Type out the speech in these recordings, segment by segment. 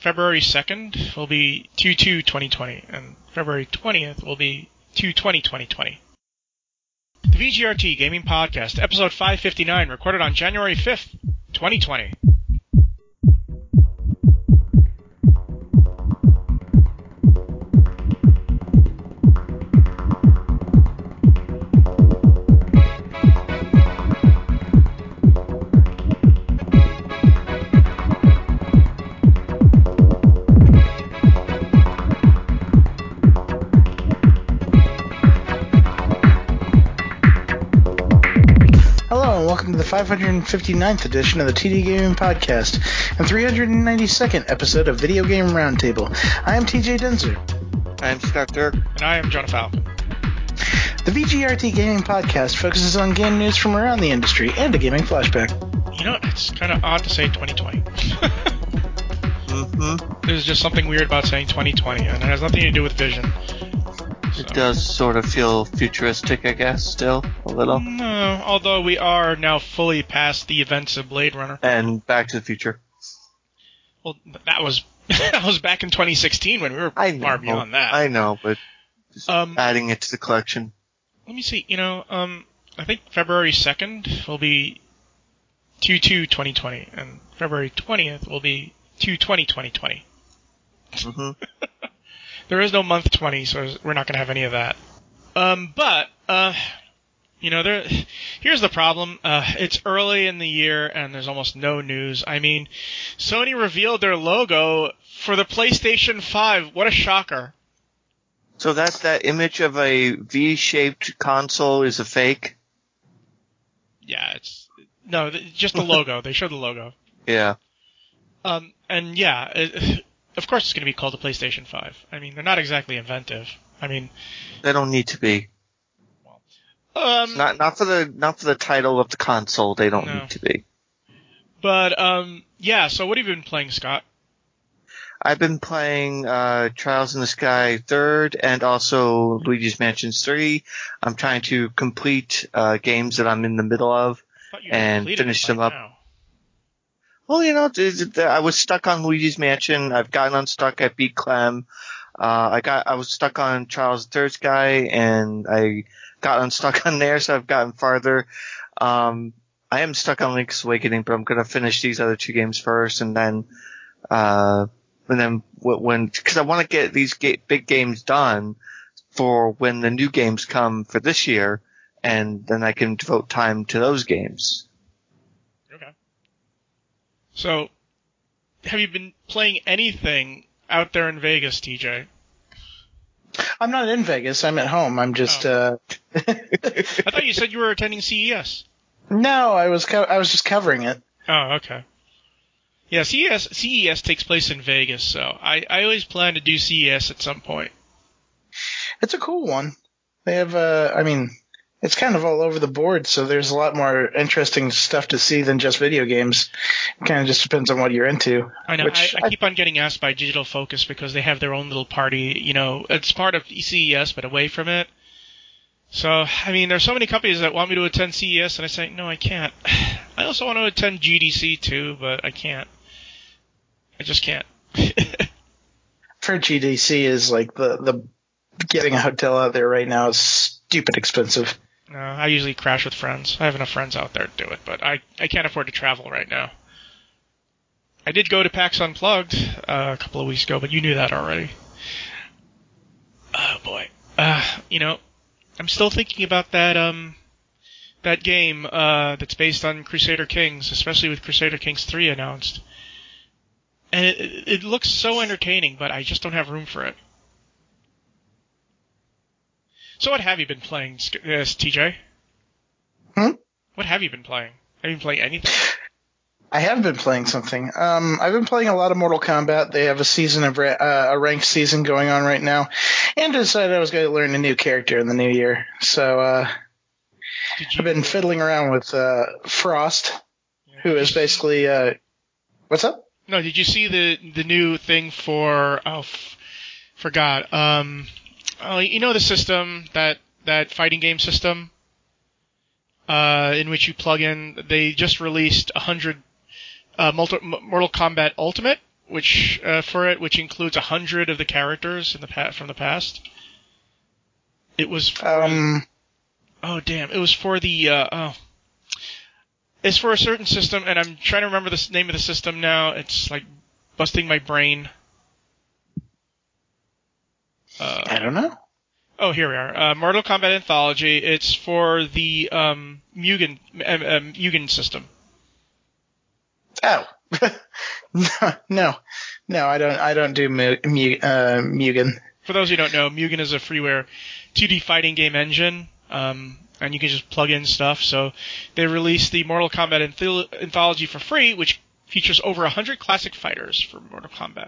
February 2nd will be 2/2/2020, and February 20th will be 2/20/2020. The VGRT Gaming Podcast, episode 559, recorded on January 5th, 2020. Welcome to the 559th edition of the TD Gaming Podcast and 392nd episode of Video Game Roundtable. I am TJ Denzer. I am Scott Dirk. And I am Jonah Falcon. The VGRT Gaming Podcast focuses on game news from around the industry and a gaming flashback. You know, it's kind of odd to say 2020. There's just something weird about saying 2020, and it has nothing to do with Vision. It does sort of feel futuristic, I guess, still, a little. No, although we are now fully past the events of Blade Runner. And Back to the Future. Well, that was back in 2016 when we were far beyond that. I know, but just adding it to the collection. Let me see, I think February 2nd will be 2/2/2020, and February 20th will be 2/20/2020. There is no month 20, so we're not going to have any of that. Here's the problem. It's early in the year, and there's almost no news. I mean, Sony revealed their logo for the PlayStation 5. What a shocker. So that image of a V-shaped console is a fake? Yeah, just the logo. They showed the logo. Yeah. Of course it's going to be called the PlayStation 5. I mean, they're not exactly inventive. I mean, they don't need to be. Not for the title of the console. They don't need to be. But so what have you been playing, Scott? I've been playing Trials in the Sky 3rd and also Luigi's Mansion 3. I'm trying to complete games that I'm in the middle of and finish them up. Now. Well, I was stuck on Luigi's Mansion. I've gotten unstuck at Beat Clem. I was stuck on Charles III's guy, and I got unstuck on there, so I've gotten farther. I am stuck on Link's Awakening, but I'm gonna finish these other two games first, and then because I want to get these big games done for when the new games come for this year, and then I can devote time to those games. So, have you been playing anything out there in Vegas, TJ? I'm not in Vegas. I'm at home. I'm just. I thought you said you were attending CES. No, I was just covering it. Oh, okay. Yeah, CES takes place in Vegas, so I always plan to do CES at some point. It's a cool one. They have it's kind of all over the board, so there's a lot more interesting stuff to see than just video games. It kind of just depends on what you're into. I know. I keep on getting asked by Digital Focus because they have their own little party. It's part of CES, but away from it. So, I mean, there's so many companies that want me to attend CES, and I say, no, I can't. I also want to attend GDC, too, but I can't. I just can't. For GDC is like the getting a hotel out there right now is stupid expensive. No, I usually crash with friends. I have enough friends out there to do it, but I can't afford to travel right now. I did go to PAX Unplugged a couple of weeks ago, but you knew that already. Oh, boy. I'm still thinking about that game that's based on Crusader Kings, especially with Crusader Kings 3 announced. And it looks so entertaining, but I just don't have room for it. So what have you been playing, TJ? What have you been playing? Have you been playing anything? I have been playing something. I've been playing a lot of Mortal Kombat. They have a season of a ranked season going on right now, and I decided I was going to learn a new character in the new year. So I've been fiddling around with Frost, who is basically what's up? No, did you see the new thing for forgot? The system that fighting game system in which you plug in. They just released 100 Mortal Kombat Ultimate, which which includes 100 of the characters from the past. It was for, oh damn! It was for the it's for a certain system, and I'm trying to remember the name of the system now. It's like busting my brain. I don't know. Oh, here we are. Mortal Kombat Anthology. It's for the Mugen system. Oh, no, I don't do Mugen. For those who don't know, Mugen is a freeware 2D fighting game engine, and you can just plug in stuff. So they released the Mortal Kombat Anthology for free, which features over 100 classic fighters for Mortal Kombat.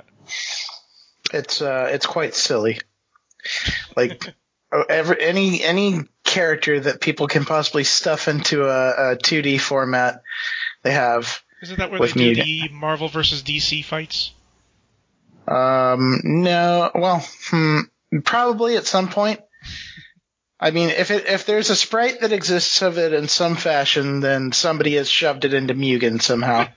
It's quite silly. Like any character that people can possibly stuff into a 2D format, they have. Isn't that where they do the Marvel versus DC fights? No. Well, probably at some point. I mean, if there's a sprite that exists of it in some fashion, then somebody has shoved it into Mugen somehow.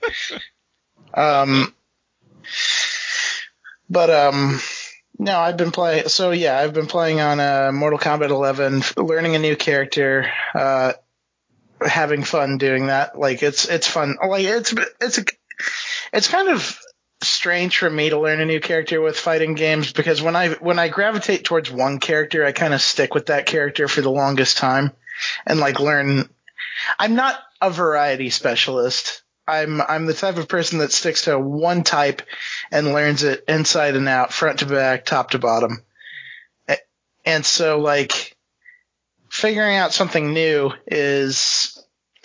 No, I've been playing. So yeah, I've been playing on Mortal Kombat 11, learning a new character, having fun doing that. Like it's fun. Like it's kind of strange for me to learn a new character with fighting games, because when I gravitate towards one character, I kind of stick with that character for the longest time and like learn. I'm not a variety specialist. I'm the type of person that sticks to one type and learns it inside and out, front to back, top to bottom. And so like figuring out something new it's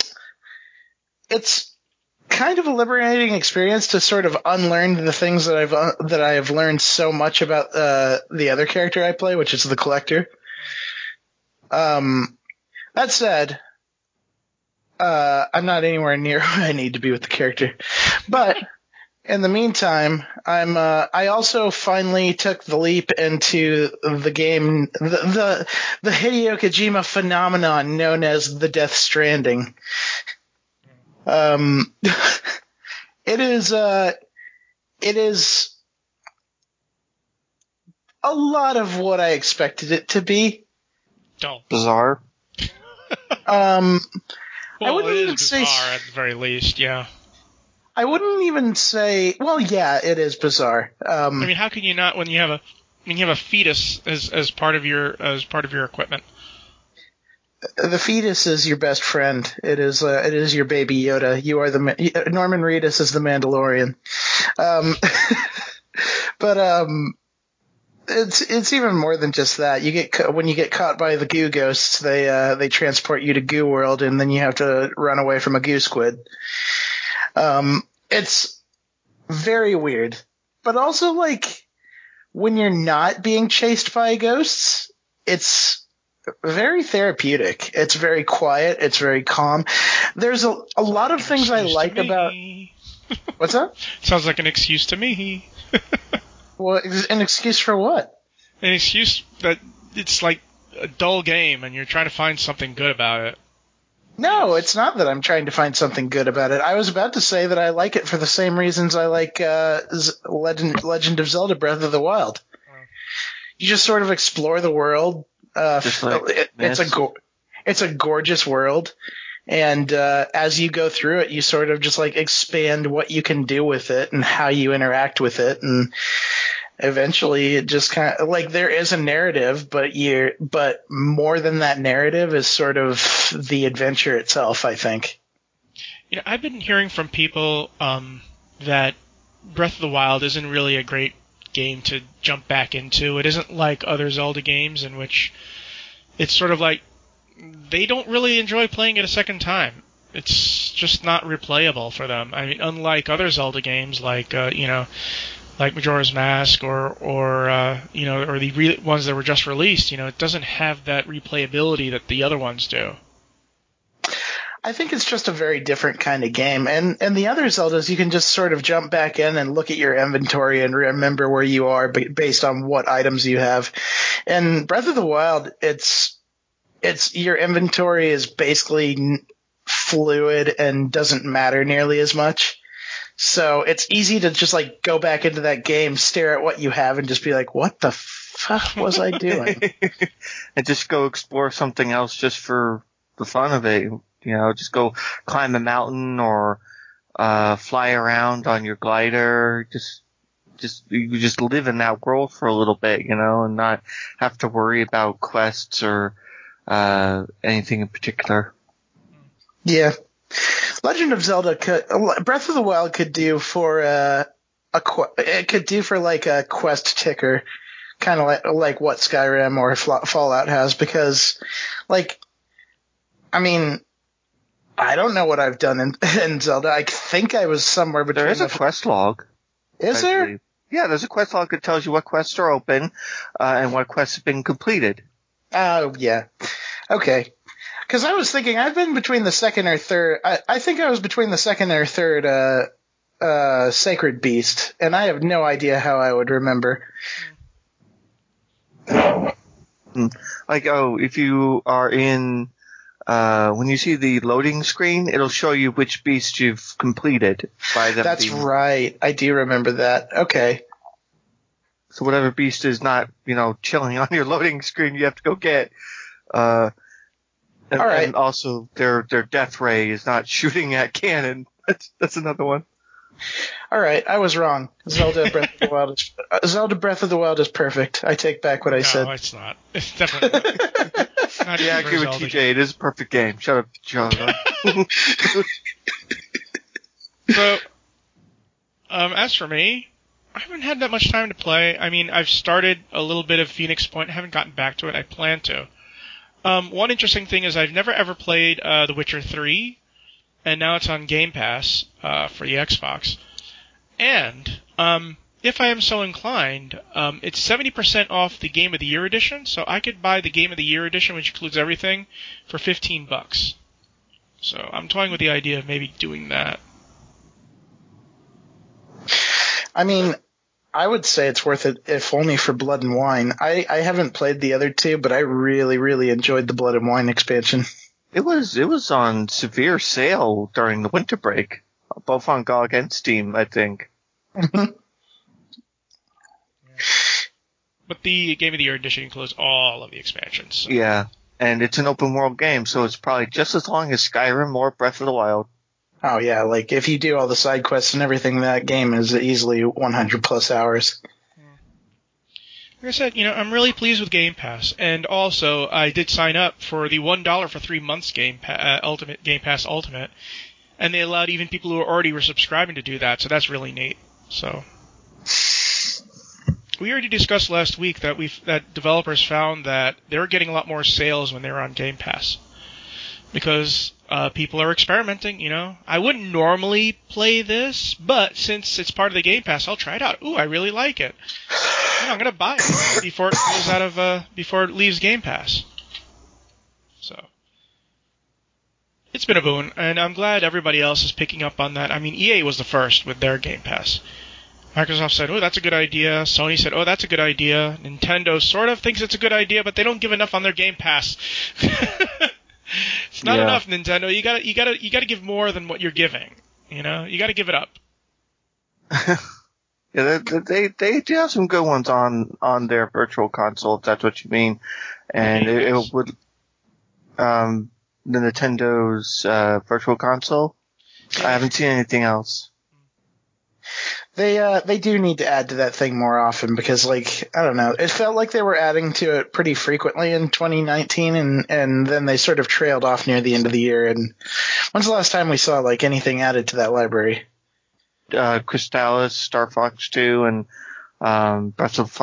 kind of a liberating experience to sort of unlearn the things that I have learned so much about the other character I play, which is the Collector. That said, I'm not anywhere near where I need to be with the character. But in the meantime, I also finally took the leap into the game, the Hideo Kojima phenomenon known as the Death Stranding. It is a lot of what I expected it to be. Bizarre. Well, I wouldn't it even is say bizarre at the very least, yeah. I wouldn't even say. Well, yeah, it is bizarre. I mean, how can you not when you have a fetus as part of your equipment? The fetus is your best friend. It is your baby Yoda. You are Norman Reedus is the Mandalorian. But it's even more than just that. When you get caught by the goo ghosts, they transport you to Goo World, and then you have to run away from a goo squid. It's very weird, but also like when you're not being chased by ghosts, it's very therapeutic. It's very quiet. It's very calm. There's a lot of things I like about. What's that? Sounds like an excuse to me. Well, an excuse for what? An excuse that it's like a dull game and you're trying to find something good about it. No, it's not that I'm trying to find something good about it. I was about to say that I like it for the same reasons I like Legend of Zelda Breath of the Wild. You just sort of explore the world. It's a gorgeous world, and as you go through it, you sort of just like expand what you can do with it and how you interact with it, and eventually it just kind of like there is a narrative, but more than that narrative is sort of the adventure itself, I think. You know, I've been hearing from people that Breath of the Wild isn't really a great game to jump back into. It isn't like other Zelda games in which it's sort of like they don't really enjoy playing it a second time. It's just not replayable for them. I mean, unlike other Zelda games like like Majora's Mask or the ones that were just released, it doesn't have that replayability that the other ones do. I think it's just a very different kind of game. And the other Zeldas, you can just sort of jump back in and look at your inventory and remember where you are based on what items you have. In Breath of the Wild, it's your inventory is basically fluid and doesn't matter nearly as much. So it's easy to just like go back into that game, stare at what you have, and just be like, "What the fuck was I doing?" And just go explore something else just for the fun of it. Just go climb a mountain or fly around on your glider. You just live in that world for a little bit, and not have to worry about quests or anything in particular. Yeah. Legend of Zelda Breath of the Wild could do for it could do for like a quest ticker, kind of like what Skyrim or Fallout has, because like, I mean, I don't know what I've done in Zelda. I think I was somewhere between. There is a quest log. Is there? Believe. Yeah, there's a quest log that tells you what quests are open and what quests have been completed. Oh, yeah. Okay. Because I was thinking I've been between the second or third. I think I was between the second or third Sacred Beast, and I have no idea how I would remember. Like, if you are in, when you see the loading screen, it'll show you which beast you've completed by them. That's right. I do remember that. Okay. So whatever beast is not, chilling on your loading screen, you have to go get. All right. And also, their death ray is not shooting at cannon. That's another one. All right, I was wrong. Zelda Breath of the Wild is perfect. I take back what I said. No, it's not. It's definitely not. Yeah, I agree with TJ. It is a perfect game. Shut up, John. So, as for me, I haven't had that much time to play. I mean, I've started a little bit of Phoenix Point. I haven't gotten back to it. I plan to. One interesting thing is I've never ever played The Witcher 3, and now it's on Game Pass for the Xbox. And if I am so inclined, it's 70% off the Game of the Year edition, so I could buy the Game of the Year edition, which includes everything, for $15. So I'm toying with the idea of maybe doing that. I mean, I would say it's worth it if only for Blood and Wine. I haven't played the other two, but I really, really enjoyed the Blood and Wine expansion. It was on severe sale during the winter break, both on GOG and Steam, I think. But the Game of the Year edition includes all of the expansions. So. Yeah, and it's an open world game, so it's probably just as long as Skyrim or Breath of the Wild. Oh yeah, like if you do all the side quests and everything, that game is easily 100 plus hours. Like I said, I'm really pleased with Game Pass, and also I did sign up for the $1 for 3 months Game Pass Ultimate, and they allowed even people who already were subscribing to do that, so that's really neat. So we already discussed last week that developers found that they were getting a lot more sales when they were on Game Pass because people are experimenting. I wouldn't normally play this, but since it's part of the Game Pass, I'll try it out. Ooh, I really like it. I'm gonna buy it before it leaves Game Pass. So it's been a boon, and I'm glad everybody else is picking up on that. I mean, EA was the first with their Game Pass. Microsoft said, "Oh, that's a good idea." Sony said, "Oh, that's a good idea." Nintendo sort of thinks it's a good idea, but they don't give enough on their Game Pass. It's not enough, Nintendo. You gotta give more than what you're giving. You gotta give it up. Yeah, they do have some good ones on their virtual console, if that's what you mean. And it would, the Nintendo's, virtual console. I haven't seen anything else. They do need to add to that thing more often because, like, I don't know, it felt like they were adding to it pretty frequently in 2019, and then they sort of trailed off near the end of the year. And when's the last time we saw like anything added to that library? Crystalis, Star Fox 2, and Breath of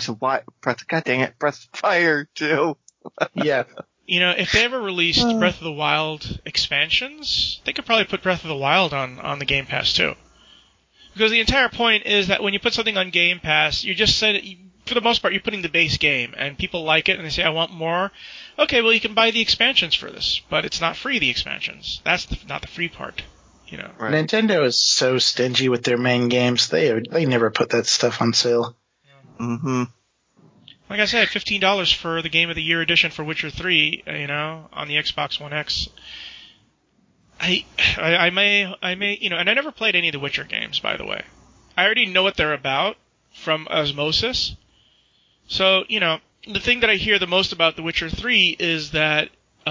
Fire 2. Yeah. If they ever released Breath of the Wild expansions, they could probably put Breath of the Wild on the Game Pass too. Because the entire point is that when you put something on Game Pass, you just said, for the most part, you're putting the base game, and people like it, and they say, I want more. Okay, well, you can buy the expansions for this, but it's not free, the expansions. That's not the free part, Right. Nintendo is so stingy with their main games. They never put that stuff on sale. Mm-hmm. Like I said, $15 for the Game of the Year edition for Witcher 3, on the Xbox One X. I may, you know, and I never played any of the Witcher games, by the way. I already know what they're about from osmosis. So, you know, the thing that I hear the most about The Witcher 3 is that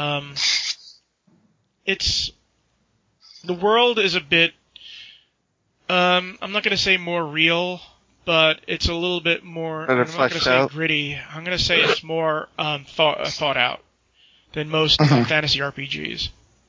the world is a bit, I'm not going to say more real, but it's a little bit more, I'm not going to say gritty. I'm going to say it's more thought out than most fantasy RPGs.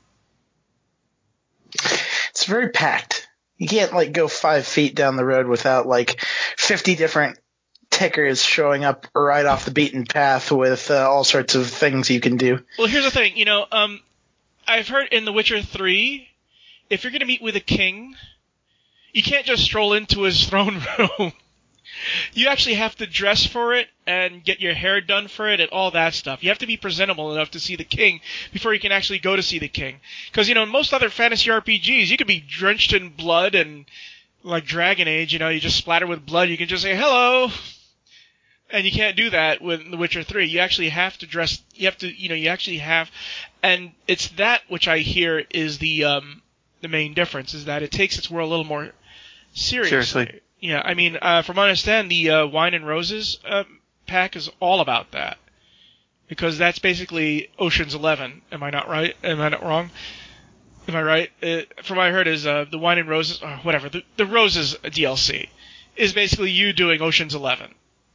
It's very packed. You can't like go 5 feet down the road without like 50 different tickers showing up right off the beaten path with all sorts of things you can do. Well, here's the thing. You know, I've heard in The Witcher 3, if you're going to meet with a king, you can't just stroll into his throne room. You actually have to dress for it and get your hair done for it and all that stuff. You have to be presentable enough to see the king before you can actually go to see the king. Because, you know, in most other fantasy RPGs, you could be drenched in blood and, like Dragon Age, you know, you just splatter with blood. You can just say, hello. And you can't do that with The Witcher 3. You actually have to dress, you have to, you know, you actually have, and it's that which I hear is the main difference, is that it takes its world a little more seriously. Yeah, I mean, from what I understand, the Wine and Roses pack is all about that. Because that's basically Ocean's 11. Am I not right? Am I not wrong? Am I right? From what I heard is the Wine and Roses, or whatever, the Roses DLC is basically you doing Ocean's 11.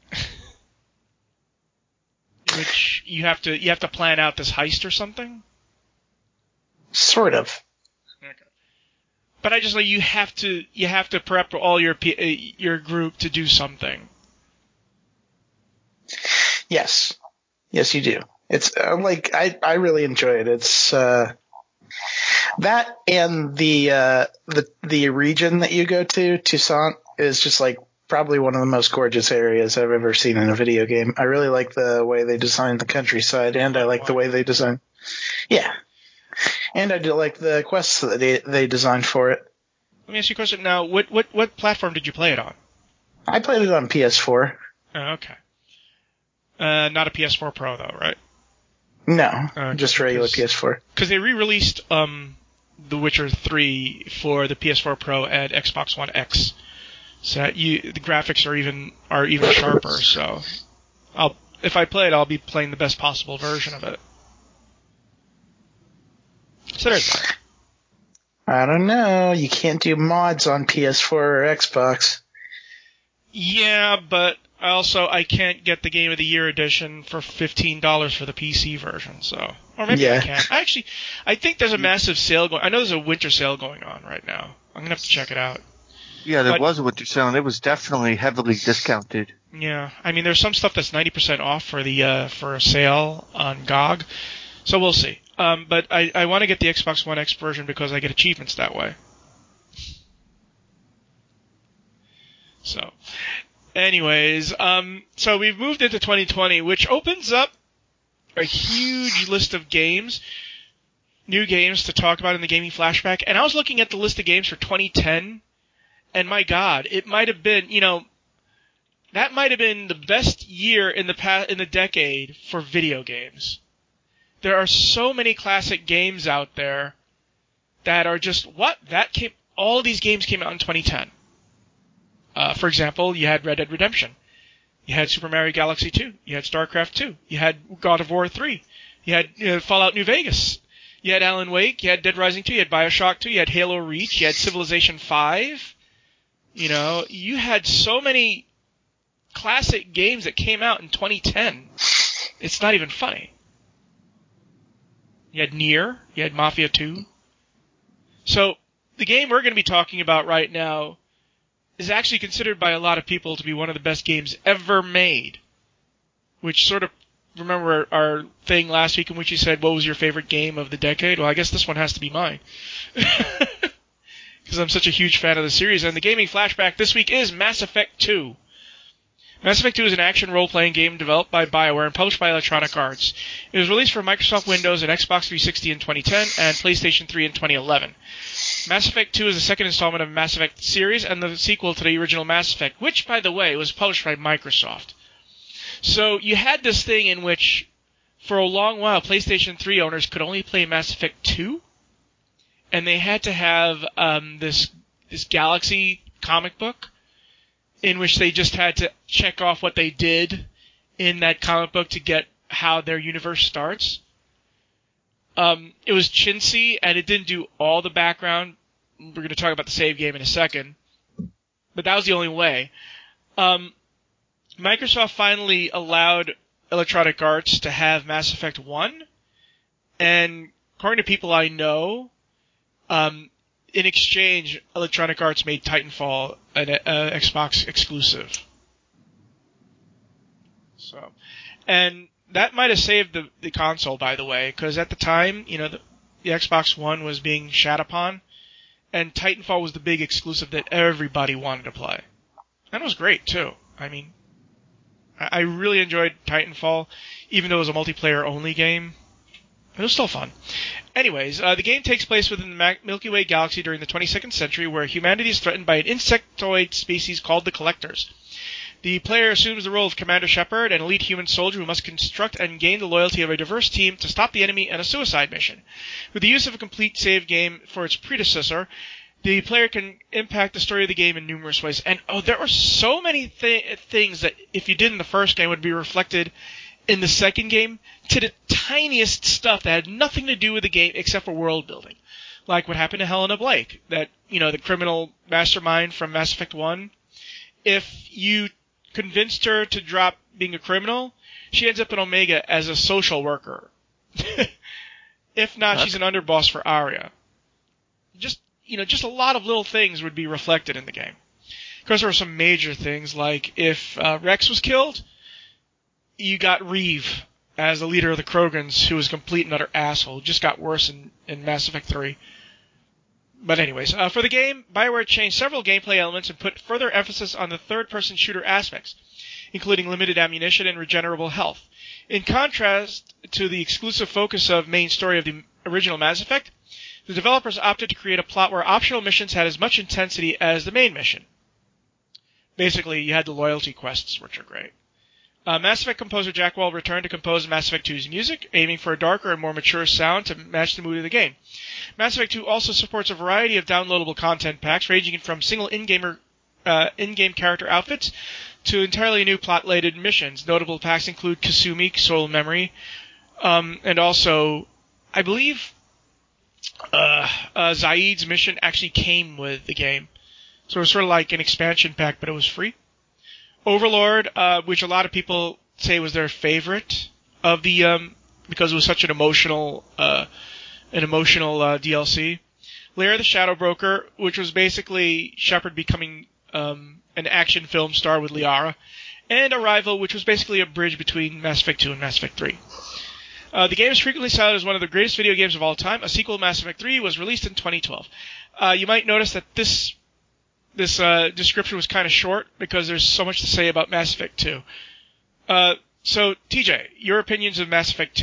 Which you have to plan out this heist or something? Sort of. Okay. But I just like you have to prep all your group to do something. Yes, you do. It's like I really enjoy it. It's that and the region that you go to, Toussaint, is just like probably one of the most gorgeous areas I've ever seen in a video game. I really like the way they designed the countryside, and I like the way they design. Yeah. And I do like the quests that they designed for it. Let me ask you a question now. What platform did you play it on? I played it on PS4. Oh, okay. Not a PS4 Pro though, right? No, just regular PS4. Because they re-released The Witcher 3 for the PS4 Pro and Xbox One X. So that the graphics are even sharper. So if I play it, I'll be playing the best possible version of it. So there's that. I don't know. You can't do mods on PS4 or Xbox. Yeah, but I can't get the Game of the Year edition for $15 for the PC version. So, or maybe I can. I think there's a massive sale going. I know there's a winter sale going on right now. I'm gonna have to check it out. Yeah, there was a winter sale, and it was definitely heavily discounted. Yeah, I mean, there's some stuff that's 90% off for a sale on GOG, so we'll see. But I want to get the Xbox One X version because I get achievements that way. So, anyways, so we've moved into 2020, which opens up a huge list of games, new games to talk about in the Gaming Flashback, and I was looking at the list of games for 2010. And my God, it might have been, that might have been the best year in the decade for video games. There are so many classic games out there that are just, all these games came out in 2010. For example, you had Red Dead Redemption. You had Super Mario Galaxy 2. You had StarCraft 2. You had God of War 3. You had Fallout New Vegas. You had Alan Wake. You had Dead Rising 2. You had BioShock 2. You had Halo Reach. You had Civilization 5. You had so many classic games that came out in 2010. It's not even funny. You had Nier. You had Mafia 2. So, the game we're going to be talking about right now is actually considered by a lot of people to be one of the best games ever made. Which sort of, remember our thing last week in which you said, what was your favorite game of the decade? Well, I guess this one has to be mine. Because I'm such a huge fan of the series. And the Gaming Flashback this week is Mass Effect 2. Mass Effect 2 is an action role-playing game developed by BioWare and published by Electronic Arts. It was released for Microsoft Windows and Xbox 360 in 2010 and PlayStation 3 in 2011. Mass Effect 2 is the second installment of Mass Effect series and the sequel to the original Mass Effect, which, by the way, was published by Microsoft. So you had this thing in which, for a long while, PlayStation 3 owners could only play Mass Effect 2, and they had to have this Galaxy comic book in which they just had to check off what they did in that comic book to get how their universe starts. It was chintzy, and it didn't do all the background. We're going to talk about the save game in a second, but that was the only way. Microsoft finally allowed Electronic Arts to have Mass Effect 1, and according to people I know, in exchange, Electronic Arts made Titanfall an Xbox exclusive. So, and that might have saved the console, by the way, because at the time, the Xbox One was being shat upon, and Titanfall was the big exclusive that everybody wanted to play. And it was great, too. I mean, I really enjoyed Titanfall, even though it was a multiplayer-only game. It was still fun. Anyways, the game takes place within the Milky Way galaxy during the 22nd century, where humanity is threatened by an insectoid species called the Collectors. The player assumes the role of Commander Shepard, an elite human soldier who must construct and gain the loyalty of a diverse team to stop the enemy in a suicide mission. With the use of a complete save game for its predecessor, the player can impact the story of the game in numerous ways. And, there are so many things that if you did in the first game would be reflected in the second game, to the tiniest stuff that had nothing to do with the game except for world building. Like what happened to Helena Blake, that, the criminal mastermind from Mass Effect 1. If you convinced her to drop being a criminal, she ends up in Omega as a social worker. If not, she's an underboss for Aria. Just a lot of little things would be reflected in the game. Of course, there were some major things, like if Rex was killed, you got Reeve as the leader of the Krogans, who was a complete and utter asshole. Just got worse in Mass Effect 3. But anyways, for the game, BioWare changed several gameplay elements and put further emphasis on the third-person shooter aspects, including limited ammunition and regenerable health. In contrast to the exclusive focus of main story of the original Mass Effect, the developers opted to create a plot where optional missions had as much intensity as the main mission. Basically, you had the loyalty quests, which are great. Mass Effect composer Jack Wall returned to compose Mass Effect 2's music, aiming for a darker and more mature sound to match the mood of the game. Mass Effect 2 also supports a variety of downloadable content packs, ranging from single in-game character outfits to entirely new plot-related missions. Notable packs include Kasumi, Soul Memory, and also, I believe, Zaid's mission actually came with the game. So it was sort of like an expansion pack, but it was free. Overlord, which a lot of people say was their favorite of the, because it was such an emotional DLC. Lara the Shadow Broker, which was basically Shepard becoming an action film star with Liara, and Arrival, which was basically a bridge between Mass Effect 2 and Mass Effect 3. The game is frequently cited as one of the greatest video games of all time. A sequel, Mass Effect 3, was released in 2012. You might notice that this description was kind of short because there's so much to say about Mass Effect 2. So, TJ, your opinions of Mass Effect 2?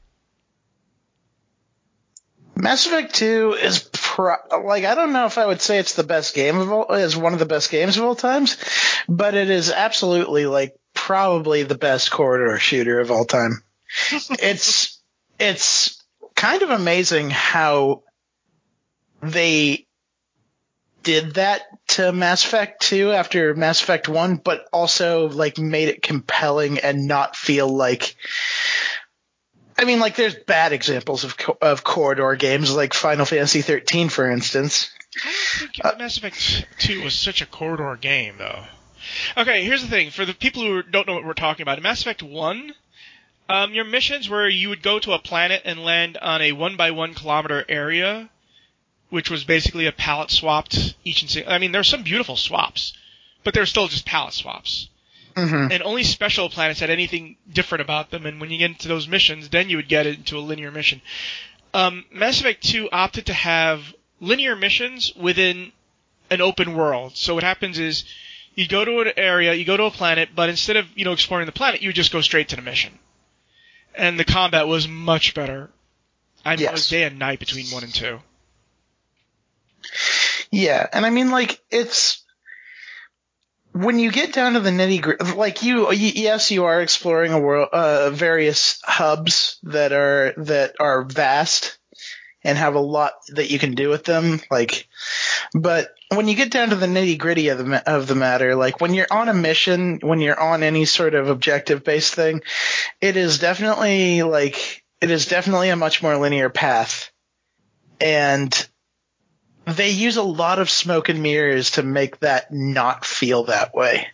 Mass Effect 2 is I don't know if I would say it's the best game is one of the best games of all times, but it is absolutely probably the best corridor shooter of all time. It's kind of amazing how they did that to Mass Effect 2 after Mass Effect 1, but also made it compelling and not feel like. I mean, there's bad examples of corridor games like Final Fantasy 13, for instance. I don't think Mass Effect 2 was such a corridor game, though. Okay, here's the thing. For the people who don't know what we're talking about, in Mass Effect 1, your missions were you would go to a planet and land on a 1-by-1 kilometer area, which was basically a palette swapped each and single. I mean, there's some beautiful swaps, but they're still just palette swaps. Mm-hmm. And only special planets had anything different about them, and when you get into those missions, then you would get into a linear mission. Mass Effect 2 opted to have linear missions within an open world. So what happens is you go to an area, you go to a planet, but instead of exploring the planet, you just go straight to the mission. And the combat was much better. I mean, It was day and night between 1 and 2. Yeah, and I mean, it's when you get down to the nitty-gritty, yes, you are exploring a world, various hubs that are vast and have a lot that you can do with them. Like, but when you get down to the nitty gritty of the matter, like when you're on a mission, when you're on any sort of objective based thing, it is definitely a much more linear path, and they use a lot of smoke and mirrors to make that not feel that way.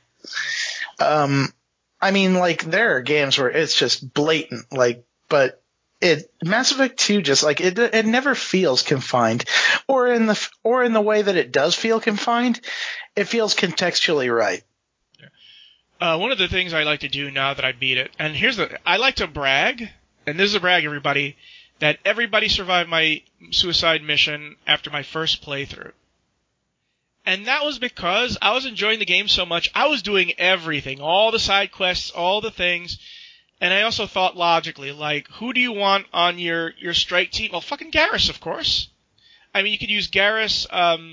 I mean, like, there are games where it's just blatant, like, but Mass Effect 2 just, like, it never feels confined. Or in the way that it does feel confined, it feels contextually right. One of the things I like to do now that I beat it, and I like to brag, and this is a brag, everybody, that everybody survived my suicide mission after my first playthrough. And that was because I was enjoying the game so much. I was doing everything, all the side quests, all the things. And I also thought logically, like, who do you want on your strike team? Well, fucking Garrus, of course. I mean, you could use Garrus,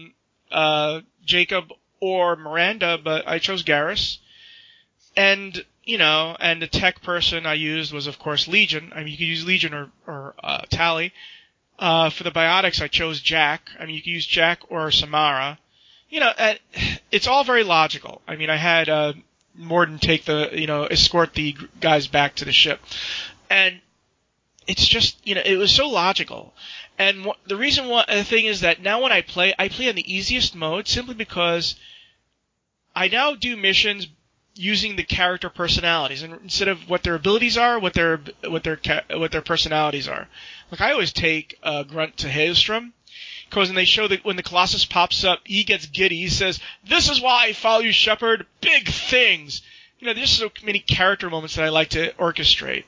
Jacob, or Miranda, but I chose Garrus. And, and the tech person I used was, of course, Legion. I mean, you could use Legion or Tali. For the biotics, I chose Jack. I mean, you could use Jack or Samara. It's all very logical. I mean, I had Mordin escort the guys back to the ship. And it's just, it was so logical. And the thing is that now when I play on the easiest mode simply because I now do missions using the character personalities, and instead of what their abilities are, what their personalities are. Like, I always take Grunt to Hailstrom, because when they show that when the Colossus pops up, he gets giddy. He says, "This is why I follow you, Shepard. Big things." There's so many character moments that I like to orchestrate.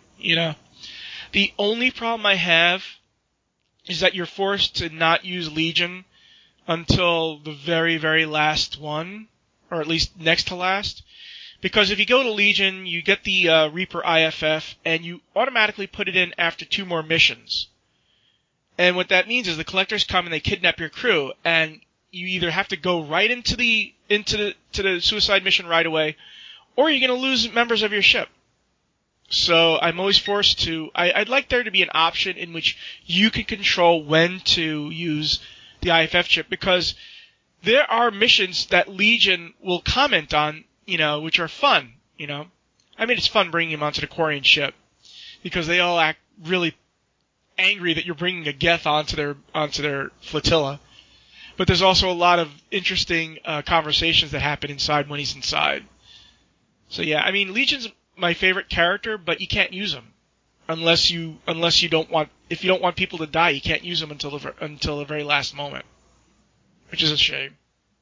The only problem I have is that you're forced to not use Legion until the very, very last one, or at least next to last. Because if you go to Legion, you get the Reaper IFF, and you automatically put it in after 2 more missions. And what that means is the collectors come and they kidnap your crew, and you either have to go right into the suicide mission right away, or you're going to lose members of your ship. So I'm always forced to. I'd like there to be an option in which you can control when to use the IFF chip, because there are missions that Legion will comment on, which are fun, I mean, it's fun bringing them onto the Quarian ship, because they all act really angry that you're bringing a Geth onto their flotilla. But there's also a lot of interesting conversations that happen inside when he's inside. So yeah, I mean, Legion's my favorite character, but you can't use him unless you don't want people to die. You can't use him until the very last moment, which is a shame.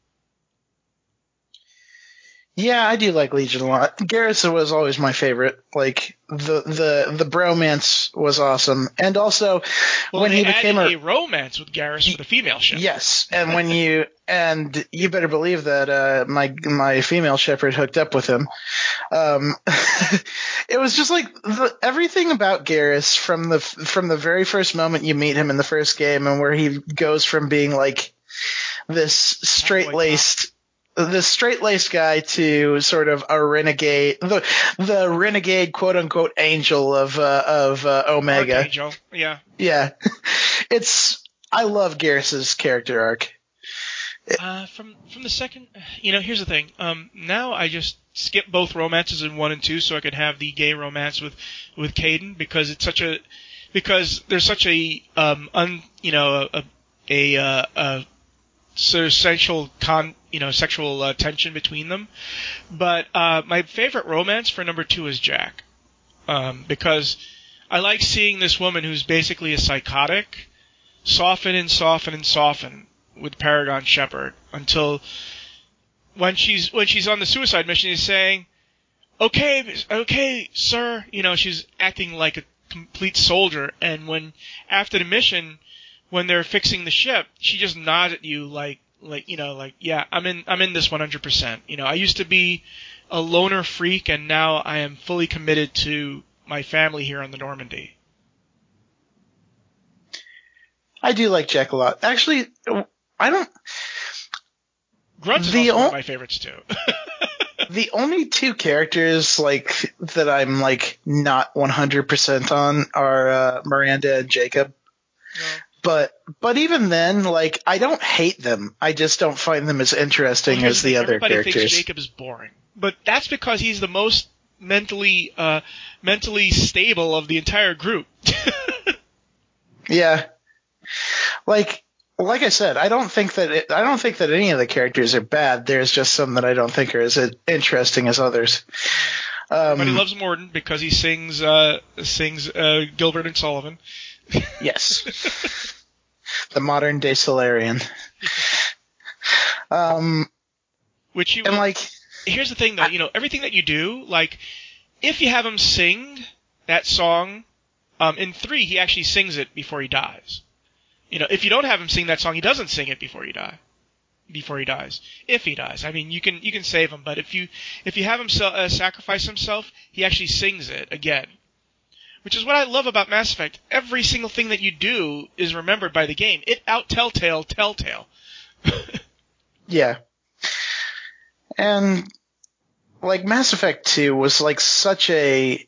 Yeah, I do like Legion a lot. Garrus was always my favorite. Like, the bromance was awesome. And also, when he became a romance with Garrus for the female ship. Yes, and you better believe that my female shepherd hooked up with him. It was just like everything about Garrus from the very first moment you meet him in the first game, and where he goes from being like this straight-laced guy to sort of a renegade, the renegade quote unquote angel of Omega. Archangel, yeah. Yeah. I love Garrus's character arc. From the second, here's the thing. Now I just skip both romances in 1 and 2 so I could have the gay romance with Kaidan, because there's such a sort of sexual tension between them. But my favorite romance for number 2 is Jack, because I like seeing this woman who's basically a psychotic soften and soften and soften with Paragon Shepard until when she's on the suicide mission, she's saying, "Okay, sir," she's acting like a complete soldier, and when after the mission, when they're fixing the ship, she just nods at you like yeah, I'm in this 100%. I used to be a loner freak, and now I am fully committed to my family here on the Normandy. I do like Jack a lot. Actually, I don't. Grunt is also one of my favorites too. The only 2 characters that I'm not 100% on are Miranda and Jacob. No. But even then, like, I don't hate them. I just don't find them as interesting as the other Everybody characters. thinks Jacob is boring, but that's because he's the most mentally stable of the entire group. Yeah. Like I said, I don't think that any of the characters are bad. There's just some that I don't think are as interesting as others. Everybody loves Morden because he sings Gilbert and Sullivan. Yes. The modern day Solarian. Which you and like, here's the thing though, everything that you do, like if you have him sing that song, in 3 he actually sings it before he dies. If you don't have him sing that song, he doesn't sing it before he dies. If he dies, I mean, you can save him, but if you have him sacrifice himself, he actually sings it again. Which is what I love about Mass Effect. Every single thing that you do is remembered by the game. It out Telltale. Yeah. And like Mass Effect 2 was like such an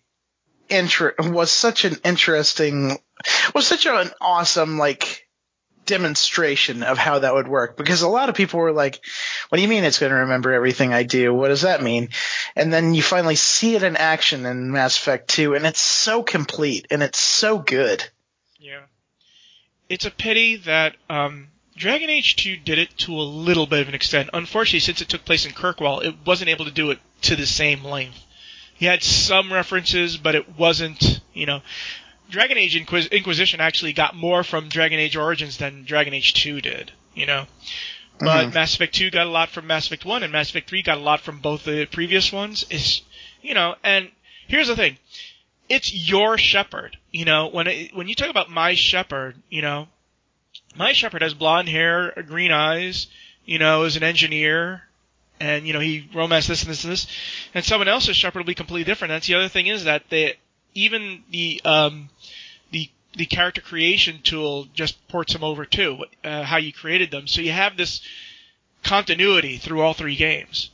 awesome like demonstration of how that would work, because a lot of people were like, what do you mean it's going to remember everything I do? What does that mean? And then you finally see it in action in Mass Effect 2, and it's so complete and it's so good. Yeah. It's a pity that Dragon Age 2 did it to a little bit of an extent. Unfortunately, since it took place in Kirkwall, it wasn't able to do it to the same length. He had some references, but it wasn't, Dragon Age Inquisition actually got more from Dragon Age Origins than Dragon Age 2 did, But Mass Effect 2 got a lot from Mass Effect 1, and Mass Effect 3 got a lot from both the previous ones. And here's the thing. It's your Shepard, when you talk about my Shepard, my Shepard has blonde hair, green eyes, is an engineer, and, he romanced this and this and this, and someone else's Shepard will be completely different. That's the other thing, is that even the character creation tool just ports them over too, how you created them. So you have this continuity through all 3 games.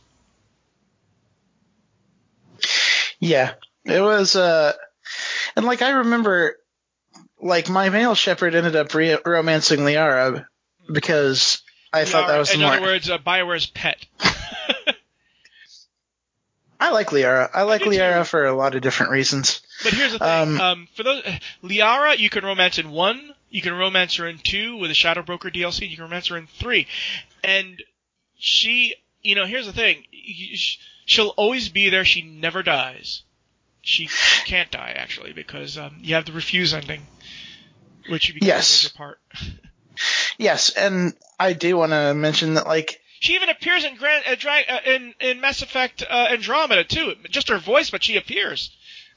Yeah, it was, and like I remember, like my male Shepard ended up romancing Liara because I thought that was in other words, BioWare's pet. I like Liara. I like Liara for a lot of different reasons. But here's the thing. For those, Liara, you can romance in 1, you can romance her in 2 with a Shadow Broker DLC, you can romance her in 3. And she, here's the thing. She'll always be there. She never dies. She can't die, actually, because you have the refuse ending, which becomes a major part. Yes, and I do want to mention that, like, she even appears in Mass Effect Andromeda too. Just her voice, but she appears.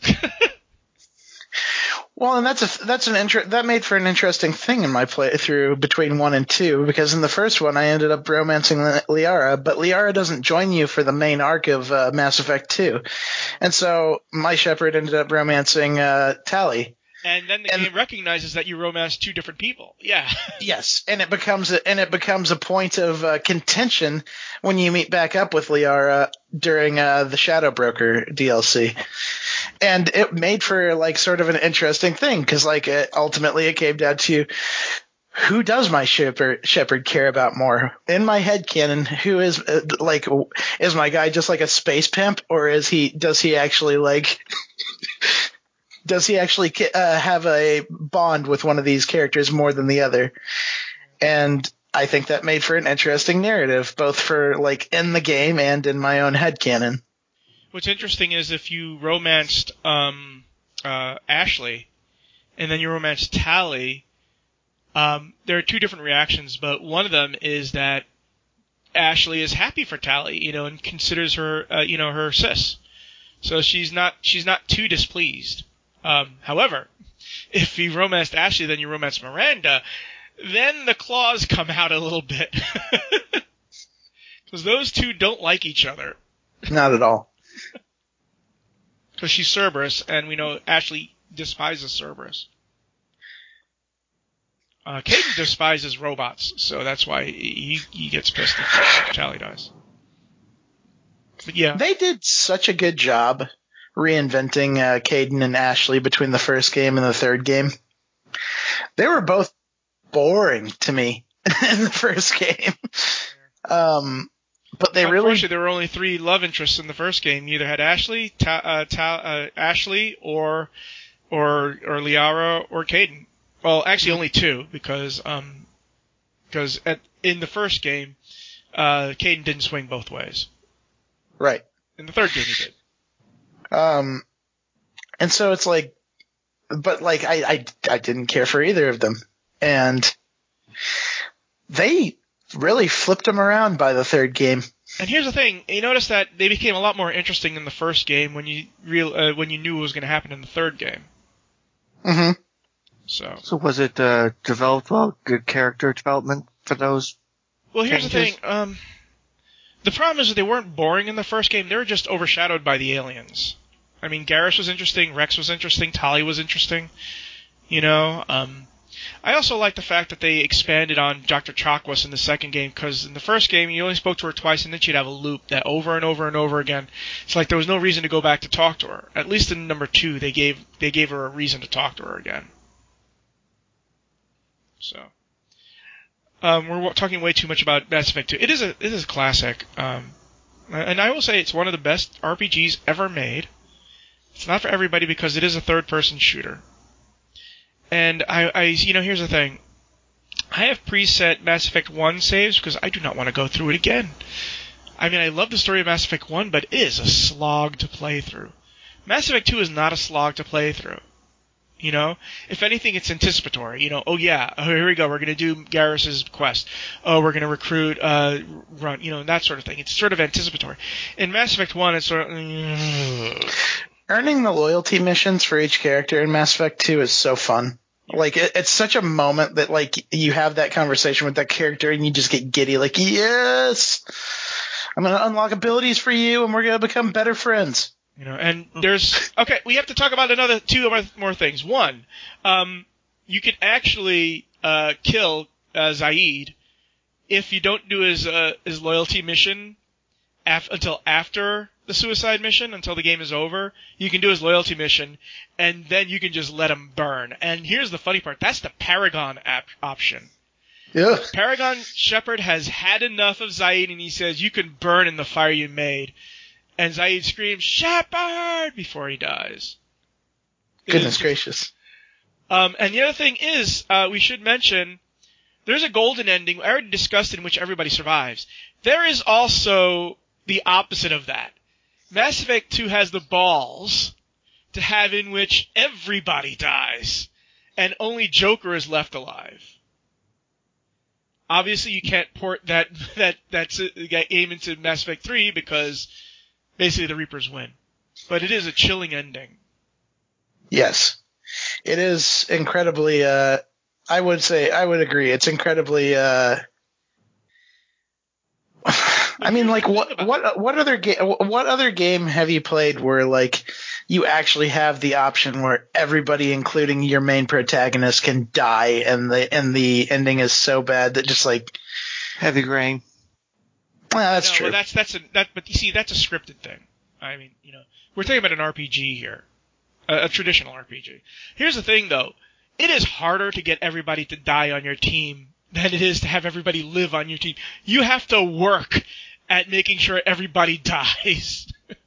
Well, and that made for an interesting thing in my playthrough between 1 and 2, because in the first one I ended up romancing Liara, but Liara doesn't join you for the main arc of Mass Effect 2, and so my Shepard ended up romancing Tali. And then the game recognizes that you romance 2 different people. Yeah. Yes, and it becomes a point of contention when you meet back up with Liara during the Shadow Broker DLC, and it made for like sort of an interesting thing, because like ultimately it came down to who does my Shepard care about more? In my headcanon, who is is my guy just like a space pimp, or does he actually have a bond with one of these characters more than the other? And I think that made for an interesting narrative, both for like in the game and in my own headcanon. What's interesting is if you romanced Ashley and then you romanced Tali, there are 2 different reactions, but one of them is that Ashley is happy for Tali, and considers her, her sis. So she's not too displeased. However, if you romanced Ashley, then you romance Miranda, then the claws come out a little bit. Because those 2 don't like each other. Not at all. Because she's Cerberus, and we know Ashley despises Cerberus. Kaidan despises robots, so that's why he gets pissed if Tali dies. But yeah. They did such a good job reinventing Kaidan and Ashley between the first game and the third game. They were both boring to me in the first game. But they really... Unfortunately, there were only 3 love interests in the first game. You either had Ashley, Ashley, or Liara, or Kaidan. Well, actually only 2, because in the first game, Kaidan didn't swing both ways. Right. In the third game, he did. And so it's like, but like I didn't care for either of them, and they really flipped them around by the third game. And here's the thing: you notice that they became a lot more interesting in the first game when you knew what was going to happen in the third game. Mm-hmm. So was it developed well? Good character development for those? Well, here's changes? the thing. The problem is that they weren't boring in the first game. They were just overshadowed by the aliens. I mean, Garrus was interesting, Rex was interesting, Tali was interesting. You know, I also like the fact that they expanded on Dr. Chakwas in the second game, because in the first game you only spoke to her twice, and then she'd have a loop that over and over and over again. It's like there was no reason to go back to talk to her. At least in number 2, they gave her a reason to talk to her again. So, we're talking way too much about Mass Effect 2. It is a classic, and I will say it's one of the best RPGs ever made. It's not for everybody because it is a third-person shooter. And here's the thing. I have preset Mass Effect 1 saves because I do not want to go through it again. I mean, I love the story of Mass Effect 1, but it is a slog to play through. Mass Effect 2 is not a slog to play through. You know? If anything, it's anticipatory. You know, here we go, we're going to do Garrus's quest. Oh, we're going to recruit, Run, that sort of thing. It's sort of anticipatory. In Mass Effect 1, it's sort of... Earning the loyalty missions for each character in Mass Effect 2 is so fun. Like, it's such a moment that, like, you have that conversation with that character and you just get giddy. Like, yes! I'm going to unlock abilities for you and we're going to become better friends. And there's... Okay, we have to talk about another 2 more things. One, you can actually kill Zaid if you don't do his loyalty mission until after the suicide mission, until the game is over. You can do his loyalty mission, and then you can just let him burn. And here's the funny part. That's the Paragon option. Yeah. Paragon Shepard has had enough of Zaid, and he says, you can burn in the fire you made. And Zaid screams, Shepard! Before he dies. Goodness gracious. And the other thing is, we should mention, there's a golden ending, I already discussed, in which everybody survives. There is also the opposite of that. Mass Effect 2 has the balls to have in which everybody dies, and only Joker is left alive. Obviously, you can't port that game into Mass Effect 3 because basically the Reapers win. But it is a chilling ending. Yes. It is incredibly, I would agree. It's incredibly, I mean, like, what other game have you played where, like, you actually have the option where everybody, including your main protagonist, can die, and the ending is so bad that just, like, Heavy Rain. Well, that's true. Well, but you see, that's a scripted thing. I mean, we're talking about an RPG here, a traditional RPG. Here's the thing, though: it is harder to get everybody to die on your team than it is to have everybody live on your team. You have to work at making sure everybody dies.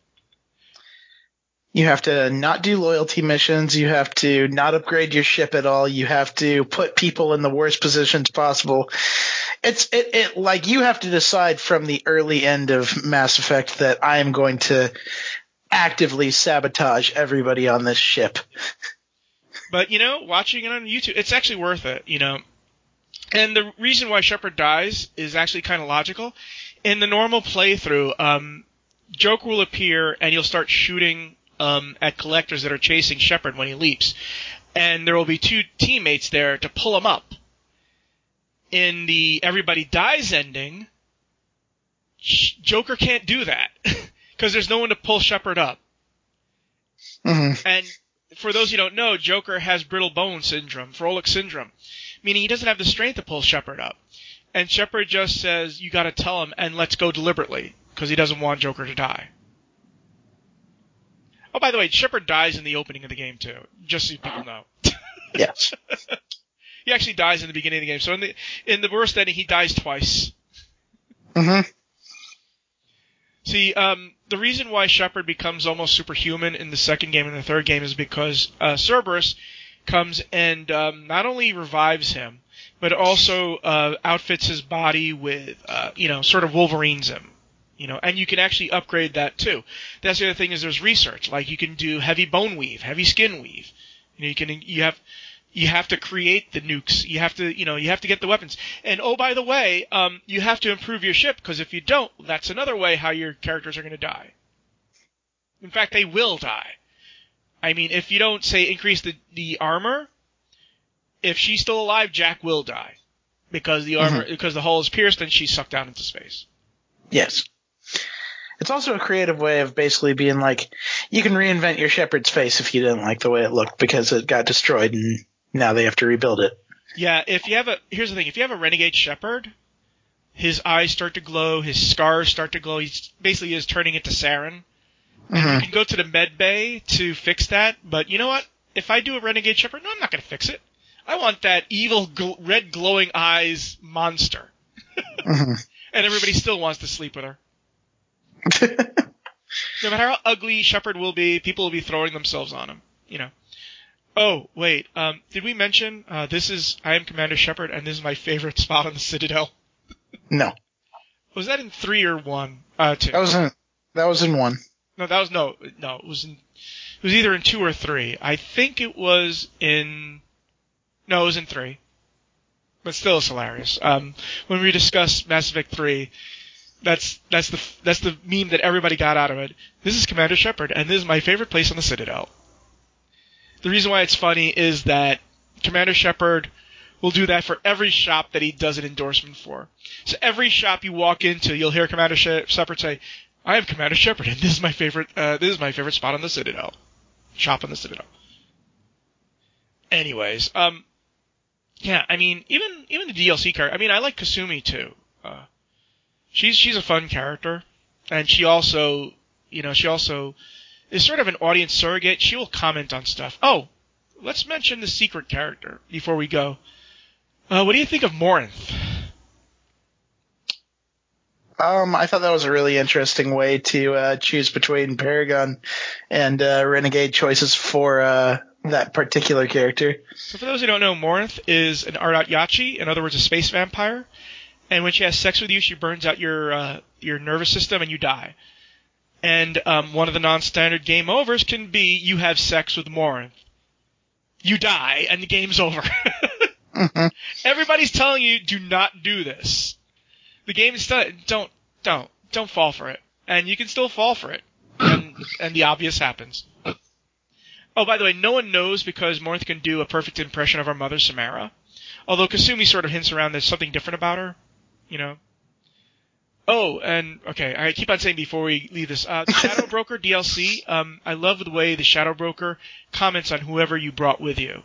You have to not do loyalty missions. You have to not upgrade your ship at all. You have to put people in the worst positions possible. It like you have to decide from the early end of Mass Effect that I am going to actively sabotage everybody on this ship. But, watching it on YouTube, it's actually worth it, And the reason why Shepard dies is actually kind of logical. In the normal playthrough, Joker will appear and he'll start shooting at collectors that are chasing Shepard when he leaps. And there will be 2 teammates there to pull him up. In the Everybody Dies ending, Joker can't do that because there's no one to pull Shepard up. Mm-hmm. And for those who don't know, Joker has brittle bone syndrome, Froelich syndrome, meaning he doesn't have the strength to pull Shepard up. And Shepard just says, you gotta tell him, and let's go deliberately, because he doesn't want Joker to die. Oh, by the way, Shepard dies in the opening of the game, too, just so people know. Yes. He actually dies in the beginning of the game. So in the worst ending, he dies twice. Mm-hmm. See, the reason why Shepard becomes almost superhuman in the second game and the third game is because Cerberus comes and not only revives him, but also outfits his body with, sort of Wolverines him. And you can actually upgrade that too. That's the other thing is there's research. Like you can do heavy bone weave, heavy skin weave. You have to create the nukes. You have to get the weapons. And oh, by the way, you have to improve your ship because if you don't, that's another way how your characters are going to die. In fact, they will die. I mean, if you don't say increase the armor, if she's still alive, Jack will die because the armor because the hull is pierced and she's sucked down into space. Yes. It's also a creative way of basically being like, you can reinvent your Shepard's face if you didn't like the way it looked because it got destroyed and now they have to rebuild it. Yeah, here's the thing, if you have a Renegade Shepard, his eyes start to glow, his scars start to glow, he basically is turning into Saren. And you can go to the med bay to fix that, but you know what? If I do a Renegade Shepard, no, I'm not going to fix it. I want that evil red glowing eyes monster. And everybody still wants to sleep with her. No matter how ugly Shepard will be, people will be throwing themselves on him. Oh, wait. Did we mention I am Commander Shepard, and this is my favorite spot on the Citadel? No. Was that in 3 or 1? 2. That was in 1. No, that was no. It was either in 2 or 3. I think it was in. No, it was in 3. But still, it's hilarious. When we discuss Mass Effect 3, that's the meme that everybody got out of it. This is Commander Shepard, and this is my favorite place on the Citadel. The reason why it's funny is that Commander Shepard will do that for every shop that he does an endorsement for. So every shop you walk into, you'll hear Commander Shepard say, "I am Commander Shepard, and this is my favorite. This is my favorite spot on the Citadel. Shop on the Citadel." Anyways, yeah, I mean, even the DLC character. I mean, I like Kasumi too. She's a fun character, and she also is sort of an audience surrogate. She will comment on stuff. Oh, let's mention the secret character before we go. What do you think of Morinth? I thought that was a really interesting way to choose between Paragon and Renegade choices for that particular character. So for those who don't know, Morinth is an Ardat Yachi, in other words, a space vampire. And when she has sex with you, she burns out your nervous system and you die. And one of the non-standard game overs can be you have sex with Morinth. You die, and the game's over. Everybody's telling you, do not do this. The game is still, don't fall for it. And you can still fall for it. And the obvious happens. Oh, by the way, no one knows because Morinth can do a perfect impression of our mother, Samara. Although Kasumi sort of hints around there's something different about her. Oh, and okay, I keep on saying before we leave this, the Shadow Broker DLC, I love the way the Shadow Broker comments on whoever you brought with you.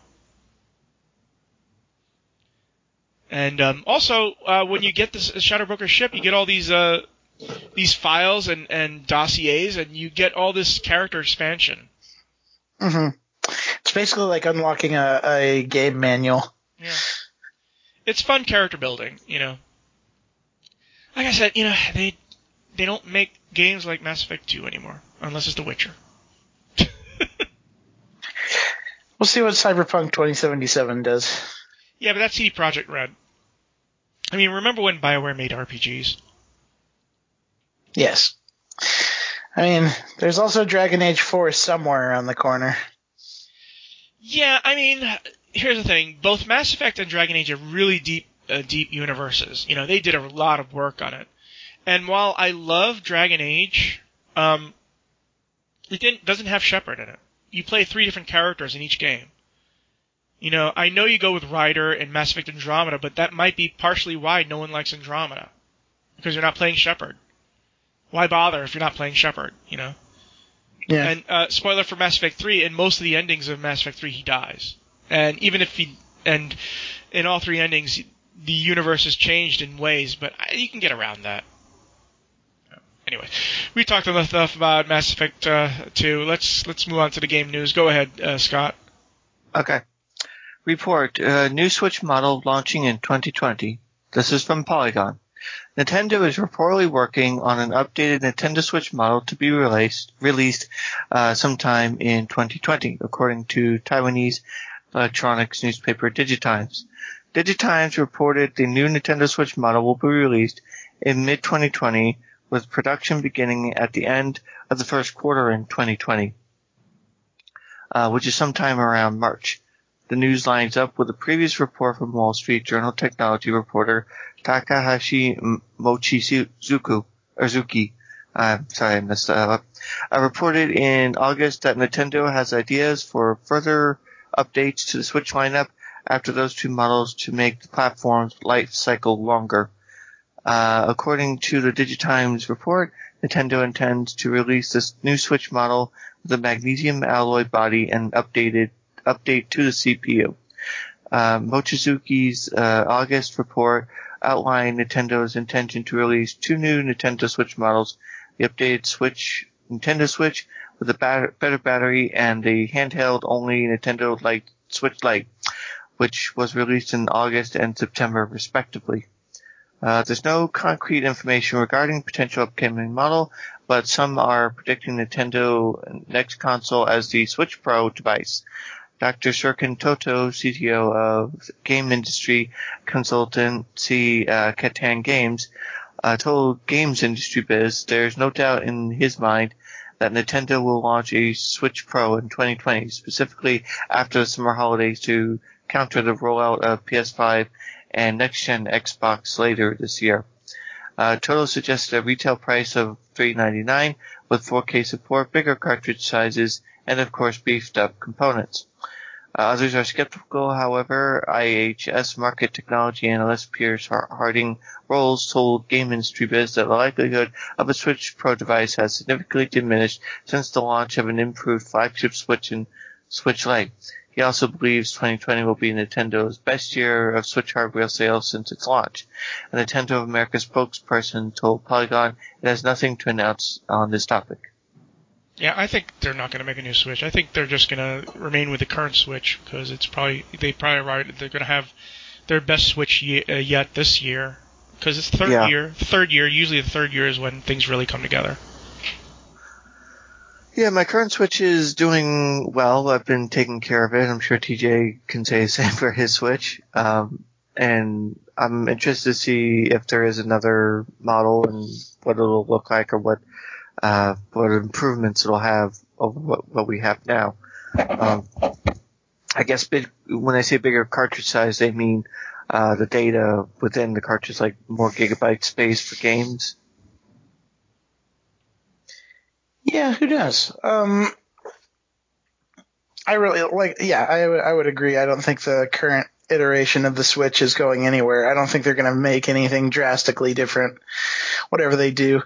And also, when you get this Shadow Broker ship, you get all these files and dossiers, and you get all this character expansion. It's basically like unlocking a game manual. Yeah. It's fun character building, Like I said, they don't make games like Mass Effect 2 anymore, unless it's The Witcher. We'll see what Cyberpunk 2077 does. Yeah, but that's CD Projekt Red. I mean, remember when BioWare made RPGs? Yes. I mean, there's also Dragon Age 4 somewhere around the corner. Yeah, I mean, here's the thing. Both Mass Effect and Dragon Age are really deep universes. They did a lot of work on it. And while I love Dragon Age, it doesn't have Shepard in it. You play 3 different characters in each game. I know you go with Ryder and Mass Effect Andromeda, but that might be partially why no one likes Andromeda. Because you're not playing Shepard. Why bother if you're not playing Shepard, Yeah. And spoiler for Mass Effect 3, in most of the endings of Mass Effect 3, he dies. And even if and in all 3 endings, the universe has changed in ways, but you can get around that. Anyway, we talked enough about Mass Effect 2. Let's move on to the game news. Go ahead, Scott. Okay. Report, new Switch model launching in 2020. This is from Polygon. Nintendo is reportedly working on an updated Nintendo Switch model to be released sometime in 2020, according to Taiwanese electronics newspaper Digitimes. Digitimes reported the new Nintendo Switch model will be released in mid-2020, with production beginning at the end of the first quarter in 2020, which is sometime around March. The news lines up with a previous report from Wall Street Journal technology reporter Takahashi Mochizuki. Sorry, I messed that up. Reported in August that Nintendo has ideas for further updates to the Switch lineup after those two models to make the platform's life cycle longer. According to the Digitimes report, Nintendo intends to release this new Switch model with a magnesium alloy body and update to the CPU. Mochizuki's August report outlined Nintendo's intention to release two new Nintendo Switch models, the updated Nintendo Switch with a better battery, and the handheld-only Nintendo Switch Lite, which was released in August and September, respectively. There's no concrete information regarding potential upcoming model, but some are predicting Nintendo next console as the Switch Pro device. Dr. Shurkin Toto, CTO of game industry consultancy Catan Games, told Games Industry Biz there's no doubt in his mind that Nintendo will launch a Switch Pro in 2020, specifically after the summer holidays to counter the rollout of PS5 and next-gen Xbox later this year. Toto suggested a retail price of $399 with 4K support, bigger cartridge sizes, and of course beefed up components. Others are skeptical, however. IHS market technology analyst Piers Harding Rolls told Game Industry Biz that the likelihood of a Switch Pro device has significantly diminished since the launch of an improved flagship Switch and Switch Lite. He also believes 2020 will be Nintendo's best year of Switch hardware sales since its launch. A Nintendo of America spokesperson told Polygon it has nothing to announce on this topic. Yeah, I think they're not going to make a new Switch. I think they're just going to remain with the current Switch because they're going to have their best Switch yet this year because it's third year. Usually the third year is when things really come together. Yeah, my current Switch is doing well. I've been taking care of it. I'm sure TJ can say the same for his Switch. And I'm interested to see if there is another model and what it'll look like or what improvements it'll have over what we have now. I guess when I say bigger cartridge size, they mean the data within the cartridge, like more gigabyte space for games. Yeah, who knows? I really I would agree. I don't think the current iteration of the Switch is going anywhere. I don't think they're going to make anything drastically different, whatever they do.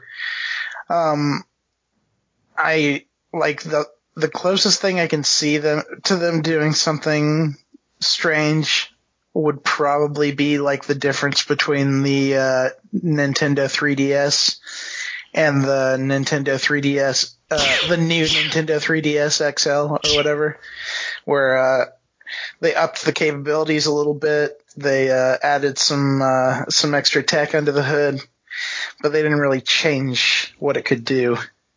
I like the closest thing I can see them doing something strange would probably be like the difference between the Nintendo 3DS and the Nintendo 3DS, the new Nintendo 3DS XL or whatever, where they upped the capabilities a little bit. They added some extra tech under the hood, but they didn't really change what it could do.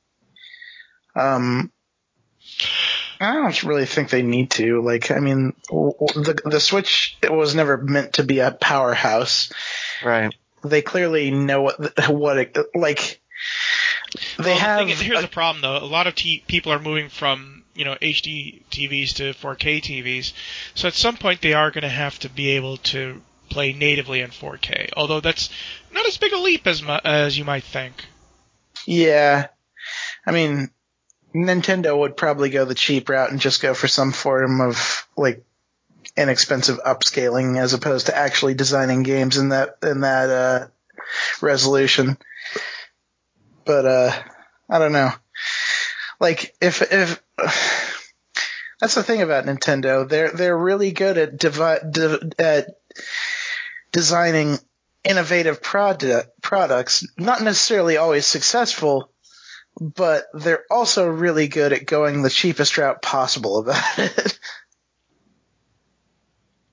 I don't really think they need to. Like, I mean, the Switch, it was never meant to be a powerhouse. Right. They clearly know what it like. Here's the problem, though. A lot of people are moving from HD TVs to 4K TVs, so at some point they are going to have to be able to play natively in 4K. Although that's not as big a leap as you might think. Yeah, I mean, Nintendo would probably go the cheap route and just go for some form of like inexpensive upscaling as opposed to actually designing games in that resolution. But I don't know. Like if that's the thing about Nintendo, they're really good at designing innovative products, not necessarily always successful, but they're also really good at going the cheapest route possible about it.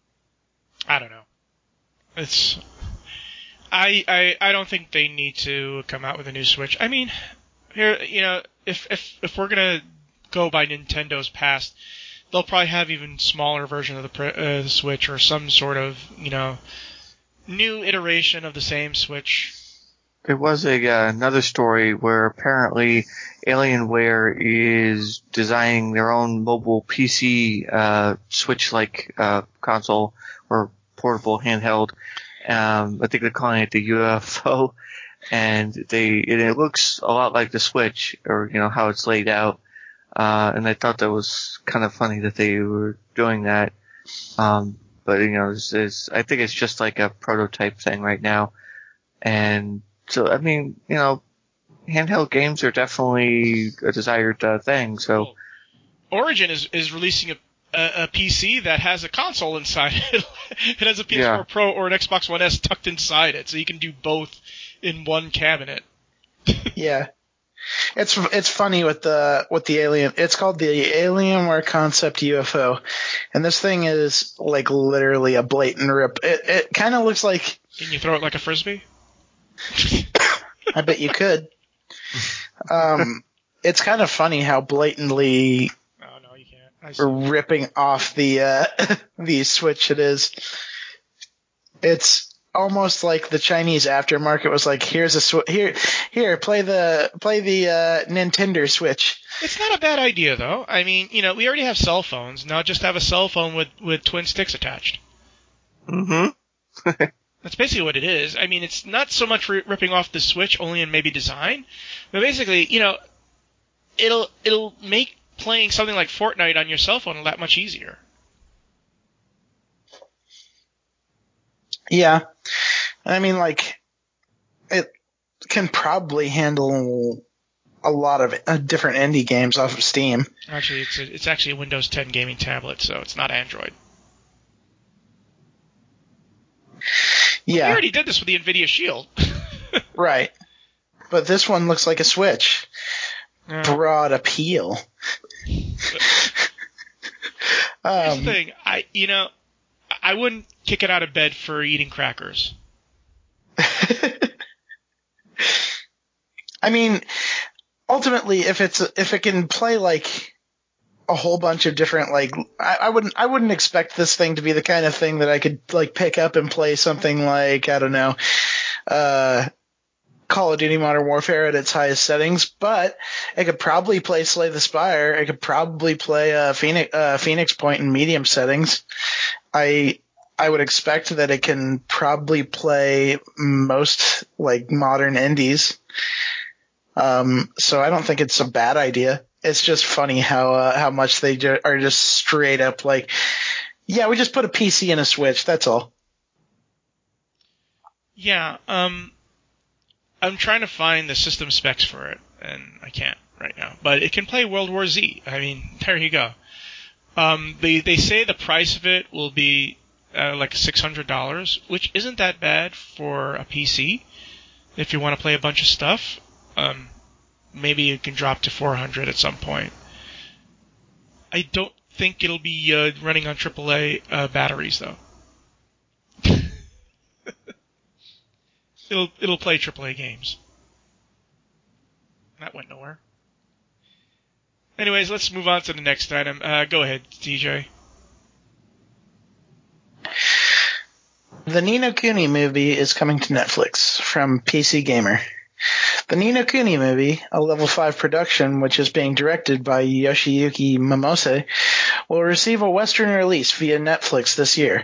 It's I don't think they need to come out with a new Switch. I mean, here, if we're gonna go by Nintendo's past, they'll probably have even smaller version of the Switch or some sort of new iteration of the same Switch. There was another story where apparently Alienware is designing their own mobile PC Switch-like console or portable handheld. I think they're calling it the UFO, and it looks a lot like the Switch, or how it's laid out. And I thought that was kind of funny that they were doing that. But I think it's just like a prototype thing right now, and so, I mean, handheld games are definitely a desired thing. So, Origin is releasing a PC that has a console inside it. It has a PS4 Pro or an Xbox One S tucked inside it, so you can do both in one cabinet. Yeah, it's funny with the Alien. It's called the Alienware Concept UFO, and this thing is like literally a blatant rip. It kind of looks like. Can you throw it like a frisbee? I bet you could. It's kind of funny how blatantly you can't. Ripping off the Switch it is. It's almost like the Chinese aftermarket was like, here's a here play the Nintendo Switch. It's not a bad idea though. I mean, we already have cell phones. Now just have a cell phone with twin sticks attached. Mm-hmm. That's basically what it is. I mean, it's not so much ripping off the Switch, only in maybe design, but basically, it'll make playing something like Fortnite on your cell phone that much easier. Yeah, I mean, like, it can probably handle a lot of different indie games off of Steam. Actually, it's actually a Windows 10 gaming tablet, so it's not Android. Yeah. We already did this with the NVIDIA Shield. Right. But this one looks like a Switch. Broad appeal. Here's the thing. I wouldn't kick it out of bed for eating crackers. I mean, ultimately, if it can play like a whole bunch of different, like, I wouldn't expect this thing to be the kind of thing that I could like pick up and play something like, I don't know, Call of Duty Modern Warfare at its highest settings, but it could probably play Slay the Spire. It could probably play Phoenix Point in medium settings. I would expect that it can probably play most like modern indies. So I don't think it's a bad idea. It's just funny how much they are just straight up like, yeah, we just put a PC in a Switch. That's all. Yeah. I'm trying to find the system specs for it, and I can't right now. But it can play World War Z. I mean, there you go. They say the price of it will be like $600, which isn't that bad for a PC. If you want to play a bunch of stuff, maybe it can drop to $400 at some point. I don't think it'll be running on AAA batteries though. It'll play AAA games. That went nowhere. Anyways, let's move on to the next item. Go ahead, DJ. The Ni no Kuni movie is coming to Netflix from PC Gamer. The Ni no Kuni movie, a Level 5 production which is being directed by Yoshiyuki Momose, will receive a Western release via Netflix this year.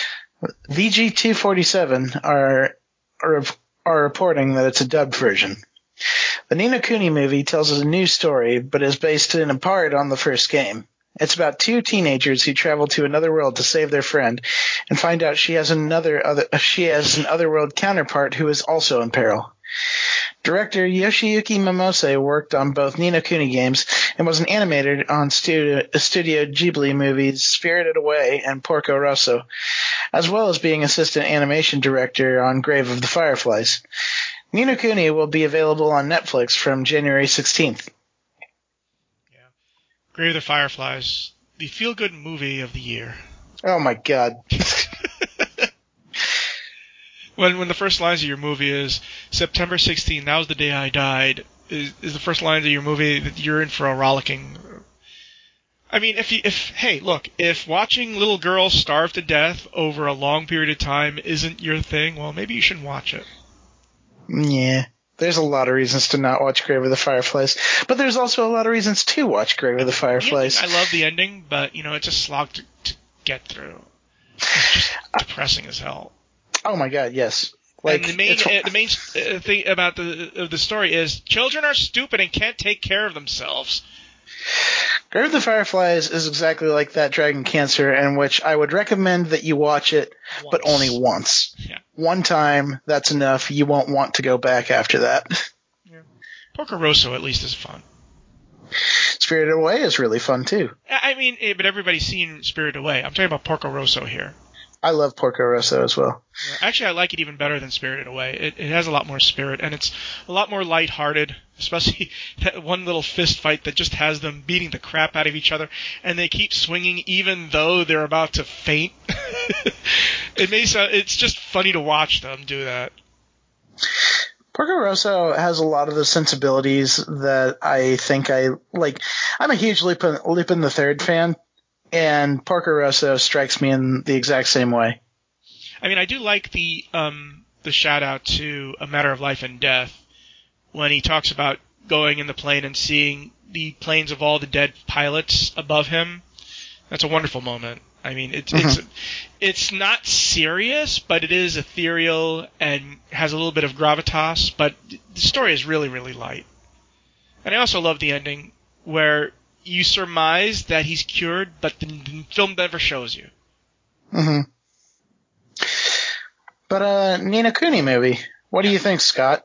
VG247 are reporting that it's a dubbed version. The Ni no Kuni movie tells us a new story, but is based in part on the first game. It's about two teenagers who travel to another world to save their friend, and find out she has an otherworld counterpart who is also in peril. Director Yoshiyuki Momose worked on both Ni no Kuni games and was an animator on Studio Ghibli movies Spirited Away and Porco Rosso, as well as being assistant animation director on Grave of the Fireflies. Ni no Kuni will be available on Netflix from January 16th. Yeah. Grave of the Fireflies, the feel-good movie of the year. Oh my god. When the first lines of your movie is September 16th, that was the day I died, is the first lines of your movie, that you're in for a rollicking. I mean, if watching little girls starve to death over a long period of time isn't your thing, well, maybe you shouldn't watch it. Yeah. There's a lot of reasons to not watch Grave of the Fireflies, but there's also a lot of reasons to watch Grave of the Fireflies. I love the ending, but it's a slog to get through. It's just depressing as hell. Oh my god, yes. And the main thing about the story is children are stupid and can't take care of themselves. Grave of the Fireflies is exactly like that Dragon Cancer, in which I would recommend that you watch it, but only once. Yeah. One time, that's enough. You won't want to go back after that. Yeah. Porco Rosso at least is fun. Spirited Away is really fun too. I mean, but everybody's seen Spirited Away. I'm talking about Porco Rosso here. I love Porco Rosso as well. Yeah, actually, I like it even better than Spirited Away. It has a lot more spirit, and it's a lot more lighthearted, especially that one little fist fight that just has them beating the crap out of each other, and they keep swinging even though they're about to faint. It's just funny to watch them do that. Porco Rosso has a lot of the sensibilities that I think I like. I'm a huge Lupin the Third fan, and Porco Rosso strikes me in the exact same way. I mean, I do like the shout out to A Matter of Life and Death when he talks about going in the plane and seeing the planes of all the dead pilots above him. That's a wonderful moment. I mean, it's not serious, but it is ethereal and has a little bit of gravitas. But the story is really, really light. And I also love the ending where you surmise that he's cured, but the film never shows you. Mm-hmm. But Ni no Kuni movie. What do you think, Scott?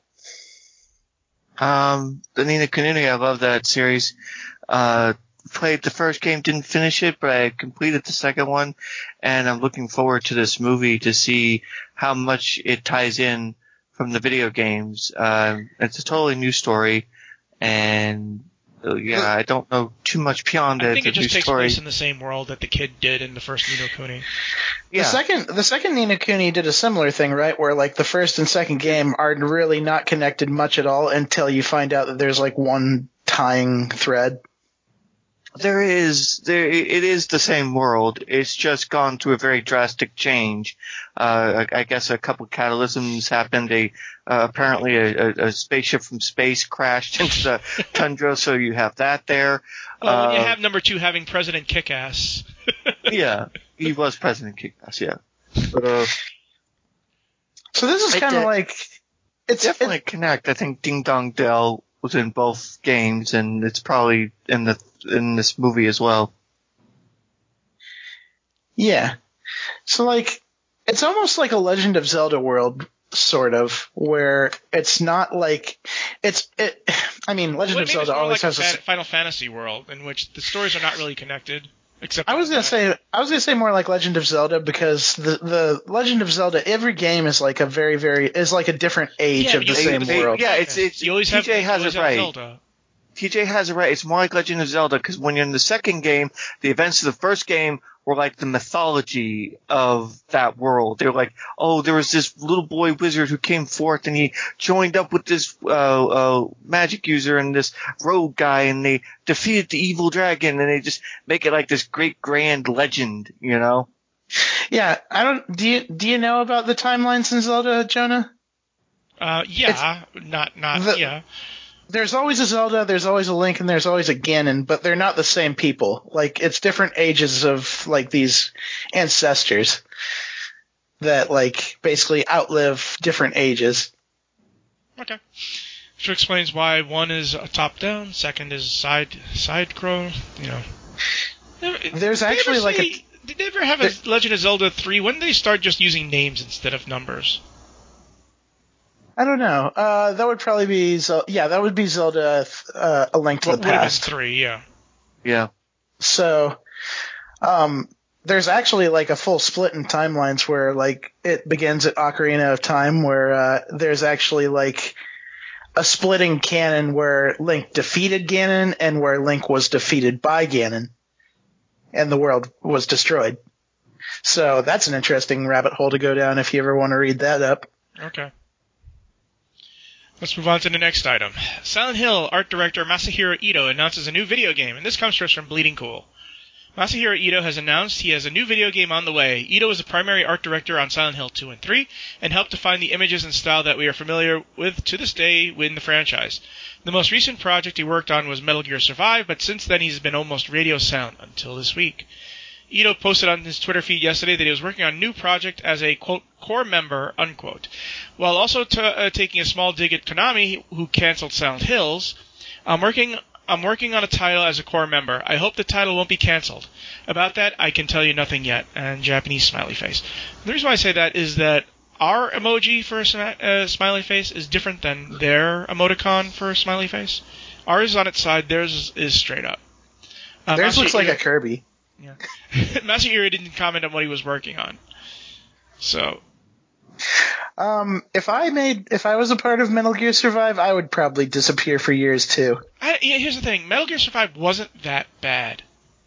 The Ni no Kuni, I love that series. Played the first game, didn't finish it, but I completed the second one, and I'm looking forward to this movie to see how much it ties in from the video games. It's a totally new story, and I don't know too much beyond it. I think it just takes place in the same world that the kid did in the first Ni no Kuni. Yeah. The second Ni no Kuni did a similar thing, right? Where like the first and second game are really not connected much at all until you find out that there's like one tying thread. It is the same world. It's just gone through a very drastic change. I guess a couple of catalysms happened. Apparently a spaceship from space crashed into the tundra, so you have that there. Well, when you have number 2 having President Kickass. Yeah, he was President Kickass, yeah. But, so this is kind of like... It's definitely connect. I think Ding Dong Dell was in both games, and it's probably in this movie as well. Yeah. So, like, it's almost like a Legend of Zelda world, sort of, where it's not like Legend of Zelda always has a Final Fantasy world in which the stories are not really connected. Except I was gonna say more like Legend of Zelda, because the Legend of Zelda, every game is like a is like a different age of the same world. Yeah, TJ has it right. Zelda. TJ has it right. It's more like Legend of Zelda, because when you're in the second game, the events of the first game were like the mythology of that world. They were like, oh, there was this little boy wizard who came forth, and he joined up with this magic user and this rogue guy, and they defeated the evil dragon, and they just make it like this great grand legend, you know? Yeah, do you know about the timelines in Zelda, Jonah? Yeah. Yeah. There's always a Zelda, there's always a Link, and there's always a Ganon, but they're not the same people. Like, it's different ages of, like, these ancestors that, like, basically outlive different ages. Okay. Which explains why one is top-down, second is side-scroll, you know. There's actually, Did they ever have a Legend of Zelda 3? When did they start just using names instead of numbers? I don't know. That would probably be that would be Zelda: A Link to the Past. 3, yeah. Yeah. So, there's actually like a full split in timelines where like it begins at Ocarina of Time, where there's actually like a splitting canon where Link defeated Ganon and where Link was defeated by Ganon, and the world was destroyed. So that's an interesting rabbit hole to go down if you ever want to read that up. Okay. Let's move on to the next item. Silent Hill art director Masahiro Ito announces a new video game, and this comes to us from Bleeding Cool. Masahiro Ito has announced he has a new video game on the way. Ito is the primary art director on Silent Hill 2 and 3, and helped define the images and style that we are familiar with to this day within the franchise. The most recent project he worked on was Metal Gear Survive, but since then he's been almost radio silent until this week. Ito posted on his Twitter feed yesterday that he was working on a new project as a, quote, core member, unquote, while also taking a small dig at Konami, who canceled Silent Hills. I'm working on a title as a core member. I hope the title won't be canceled. About that, I can tell you nothing yet. And Japanese smiley face. The reason why I say that is that our emoji for a smiley face is different than their emoticon for a smiley face. Ours is on its side. Theirs is straight up. Theirs looks like a Kirby. Yeah. Masahiro didn't comment on what he was working on. So. If I was a part of Metal Gear Survive, I would probably disappear for years too. Here's the thing: Metal Gear Survive wasn't that bad.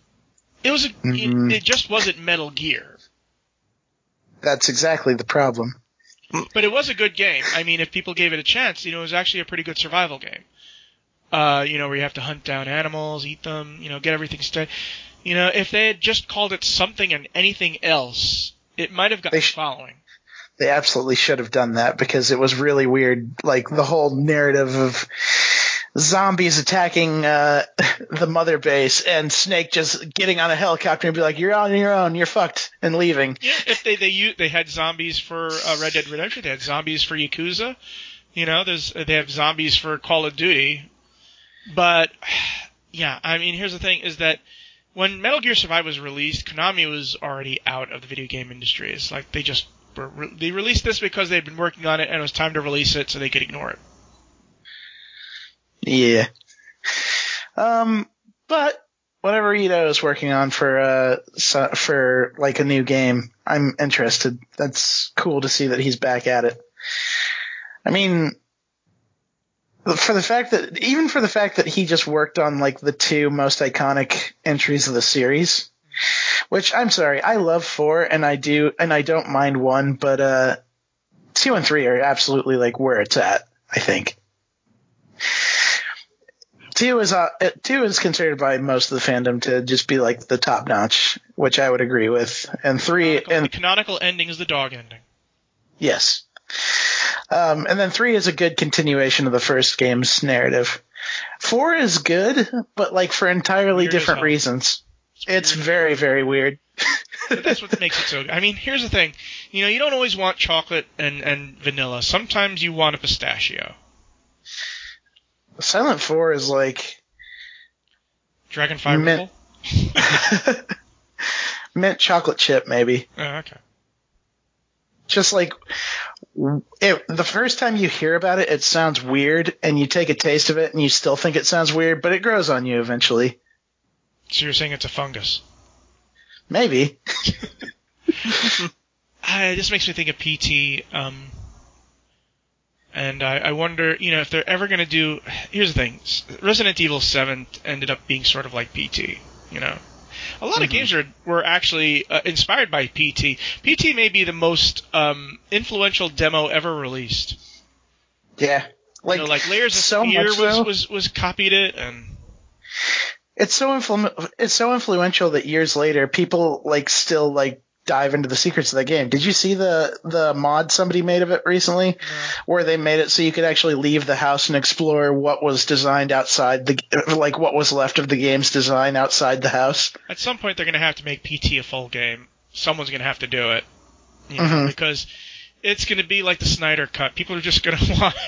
It just wasn't Metal Gear. That's exactly the problem. But it was a good game. I mean, if people gave it a chance, it was actually a pretty good survival game. Where you have to hunt down animals, eat them, get everything straight. If they had just called it something and anything else, it might have gotten following. They absolutely should have done that because it was really weird. Like the whole narrative of zombies attacking the mother base and Snake just getting on a helicopter and be like, "You're on your own, you're fucked," and leaving. Yeah, if they had zombies for Red Dead Redemption, they had zombies for Yakuza. They have zombies for Call of Duty. But yeah, I mean, here's the thing: is that when Metal Gear Survive was released, Konami was already out of the video game industry. It's like they released this because they'd been working on it and it was time to release it so they could ignore it. Yeah. But whatever Ito is working on for like a new game, I'm interested. That's cool to see that he's back at it. I mean, for the fact that he just worked on like the two most iconic entries of the series, which I'm sorry, I love 4 and I don't mind 1, but 2 and 3 are absolutely like where it's at, I think. 2 is considered by most of the fandom to just be like the top notch, which I would agree with. And 3 the canonical ending is the dog ending. Yes. And then 3 is a good continuation of the first game's narrative. 4 is good, but like for entirely different reasons. It's very, very weird. But that's what makes it so good. I mean, here's the thing. You don't always want chocolate and vanilla. Sometimes you want a pistachio. Silent 4 is like Dragonfire Ripple? Mint chocolate chip, maybe. Oh, okay. Just like the first time you hear about it, it sounds weird, and you take a taste of it, and you still think it sounds weird, but it grows on you eventually. So you're saying it's a fungus? Maybe. This makes me think of PT. And I wonder, if they're ever going to do... Here's the thing. Resident Evil 7 ended up being sort of like PT, A lot of games were actually inspired by PT. PT may be the most influential demo ever released. Yeah. Like Layers of so Fear so. was copied it, and... It's so influential that years later, people still dive into the secrets of the game. Did you see the mod somebody made of it recently? No. Where they made it so you could actually leave the house and explore what was designed outside what was left of the game's design outside the house? At some point, they're going to have to make PT a full game. Someone's going to have to do it. Because it's going to be like the Snyder Cut. People are just going to want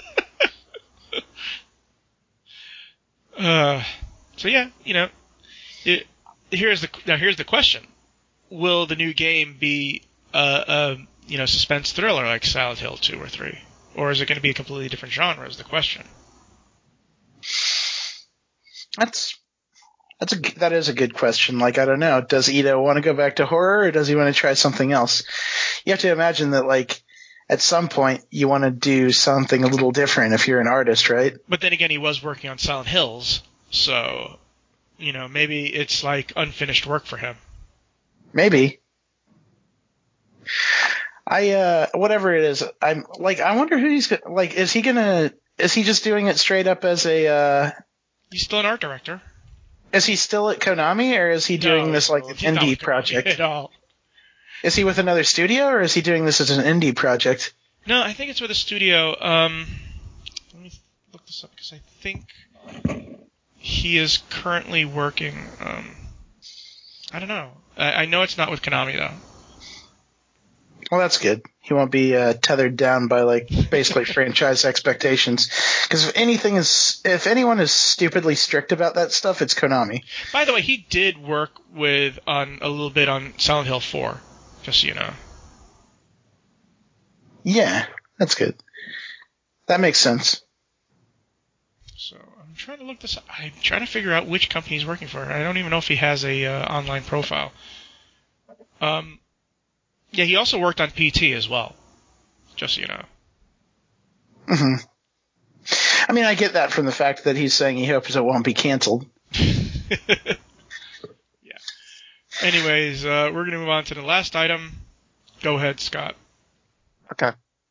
it. So yeah, here's the question. Will the new game be a suspense thriller like Silent Hill 2 or 3? Or is it going to be a completely different genre is the question. That is a good question. I don't know. Does Ito want to go back to horror, or does he want to try something else? You have to imagine that at some point you want to do something a little different if you're an artist, right? But then again, he was working on Silent Hills, so maybe it's like unfinished work for him. Maybe. Whatever it is, I'm like, I wonder who like, is he just doing it straight up as He's still an art director. is he still at Konami, or is he doing this like an he's not with indie Konami project? at all. Is he with another studio, or is he doing this as an indie project? No, I think it's with a studio. Let me look this up because I think he is currently working. I don't know. I know it's not with Konami though. Well, that's good. He won't be tethered down by like basically franchise expectations. Because if anyone is stupidly strict about that stuff, it's Konami. By the way, he did work on a little bit on Silent Hill 4, just so you know. Yeah, that's good. That makes sense. So I'm trying to look this up. I'm trying to figure out which company he's working for. I don't even know if he has a online profile. Yeah, he also worked on PT as well, just so you know. Mm-hmm. I mean, I get that from the fact that he's saying he hopes it won't be canceled. Yeah. Anyways, we're going to move on to the last item. Go ahead, Scott. Okay.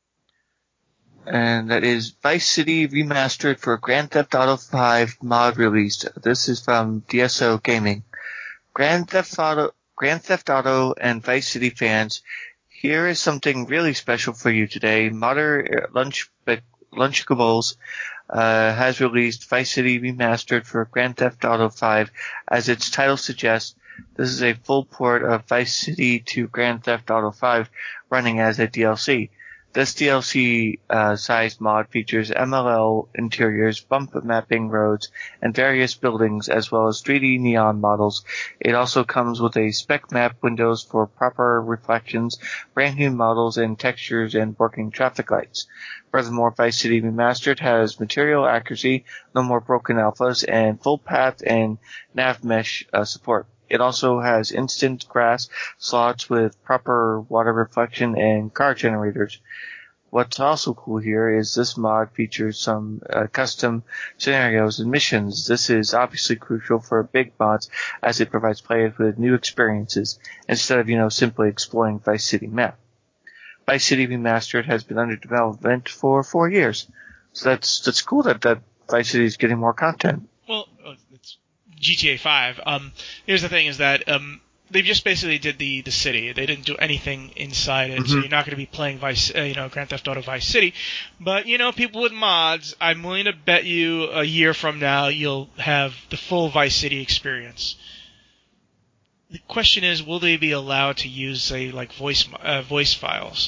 And that is Vice City Remastered for Grand Theft Auto 5 mod released. This is from DSO Gaming. Grand Theft Auto and Vice City fans, here is something really special for you today. Modern Lunchables has released Vice City Remastered for Grand Theft Auto 5. As its title suggests, this is a full port of Vice City to Grand Theft Auto 5 running as a DLC. This DLC-sized mod features MLL interiors, bump mapping roads, and various buildings, as well as 3D neon models. It also comes with a spec map windows for proper reflections, brand new models and textures, and working traffic lights. Furthermore, Vice City Remastered has material accuracy, no more broken alphas, and full path and nav mesh support. It also has instant grass slots with proper water reflection and car generators. What's also cool here is this mod features some custom scenarios and missions. This is obviously crucial for big mods as it provides players with new experiences instead of, simply exploring Vice City map. Vice City Remastered has been under development for 4 years. So that's cool that Vice City is getting more content. Well, it's GTA 5. Here's the thing: is that they just basically did the city. They didn't do anything inside it, so you're not going to be playing Grand Theft Auto Vice City. But people with mods, I'm willing to bet you a year from now you'll have the full Vice City experience. The question is, will they be allowed to use, say, like voice files,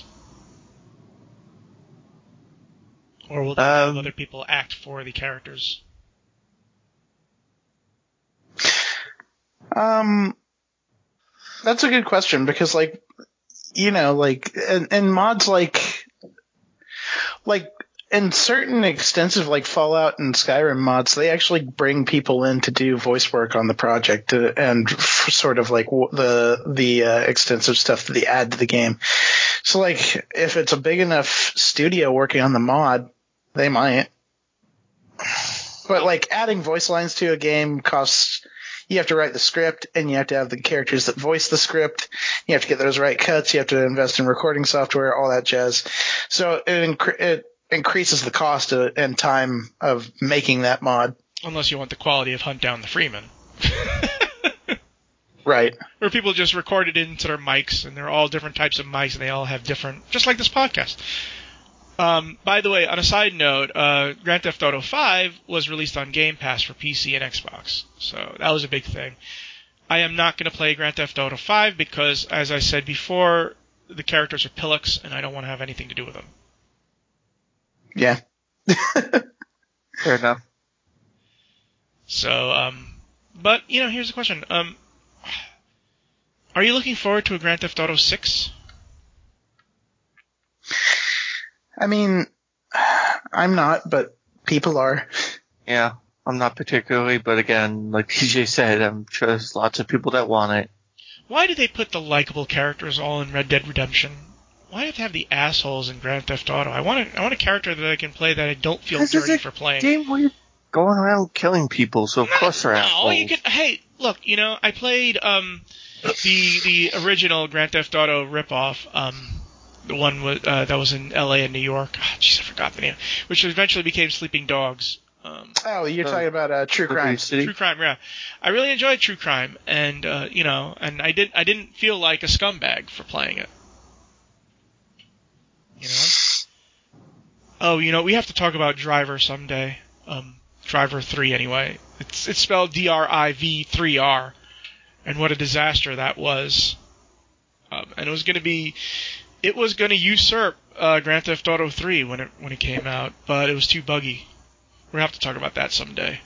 or will they have other people act for the characters? That's a good question because, and mods like in certain extensive Fallout and Skyrim mods, they actually bring people in to do voice work on the project and sort of the extensive stuff that they add to the game. So if it's a big enough studio working on the mod, they might. But adding voice lines to a game costs. You have to write the script, and you have to have the characters that voice the script. You have to get those right cuts. You have to invest in recording software, all that jazz. So it increases the cost and time of making that mod. Unless you want the quality of Hunt Down the Freeman. Right. Where people just record it into their mics, and they're all different types of mics, and they all have different, just like this podcast. By the way, on a side note, Grand Theft Auto 5 was released on Game Pass for PC and Xbox, so that was a big thing. I am not going to play Grand Theft Auto 5 because, as I said before, the characters are pillocks, and I don't want to have anything to do with them. Yeah. Fair enough. So, but, here's the question. Are you looking forward to a Grand Theft Auto 6? I mean, I'm not, but people are. Yeah, I'm not particularly, but again, like TJ said, I'm sure there's lots of people that want it. Why do they put the likable characters all in Red Dead Redemption? Why do you have to have the assholes in Grand Theft Auto? I want a character that I can play that I don't feel dirty for playing. Game where you're going around killing people, so of course they're assholes. Hey, look, I played the original Grand Theft Auto ripoff, The one that was in L.A. and New York. Oh, jeez, I forgot the name. Which eventually became Sleeping Dogs. You're talking about True Crime. True Crime, yeah. I really enjoyed True Crime, and and I didn't feel like a scumbag for playing it. Oh, we have to talk about Driver someday. Driver 3 anyway. It's spelled DRIV3R, and what a disaster that was. And it was going to usurp Grand Theft Auto 3 when it came out, but it was too buggy. We'll have to talk about that someday.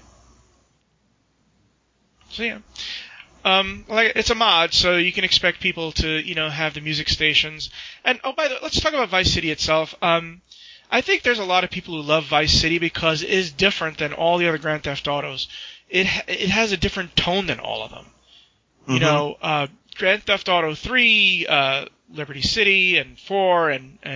So yeah. It's a mod, so you can expect people to, have the music stations. And by the way, let's talk about Vice City itself. I think there's a lot of people who love Vice City because it is different than all the other Grand Theft Autos. It has a different tone than all of them. Mm-hmm. Grand Theft Auto 3, Liberty City, and 4,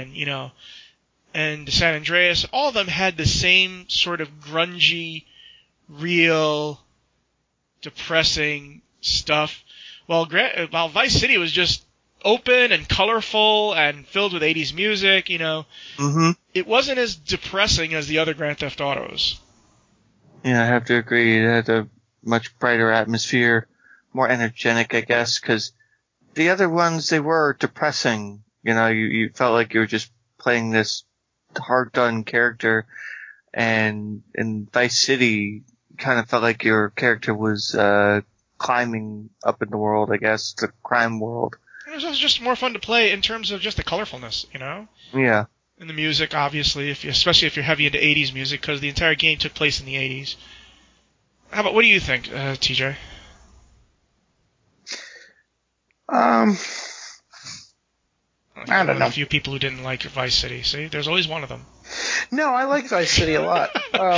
and San Andreas, all of them had the same sort of grungy, real, depressing stuff. While Vice City was just open and colorful and filled with 80s music, Mm-hmm. It wasn't as depressing as the other Grand Theft Autos. Yeah, I have to agree. It had a much brighter atmosphere, more energetic, I guess, because the other ones, they were depressing. You felt like you were just playing this hard-done character, and in Vice City, you kind of felt like your character was climbing up in the world, I guess, the crime world. It was just more fun to play in terms of just the colorfulness, Yeah. And the music, obviously, especially if you're heavy into 80s music, because the entire game took place in the 80s. What do you think, TJ? I don't know. A few people who didn't like Vice City. See, there's always one of them. No, I like Vice City a lot.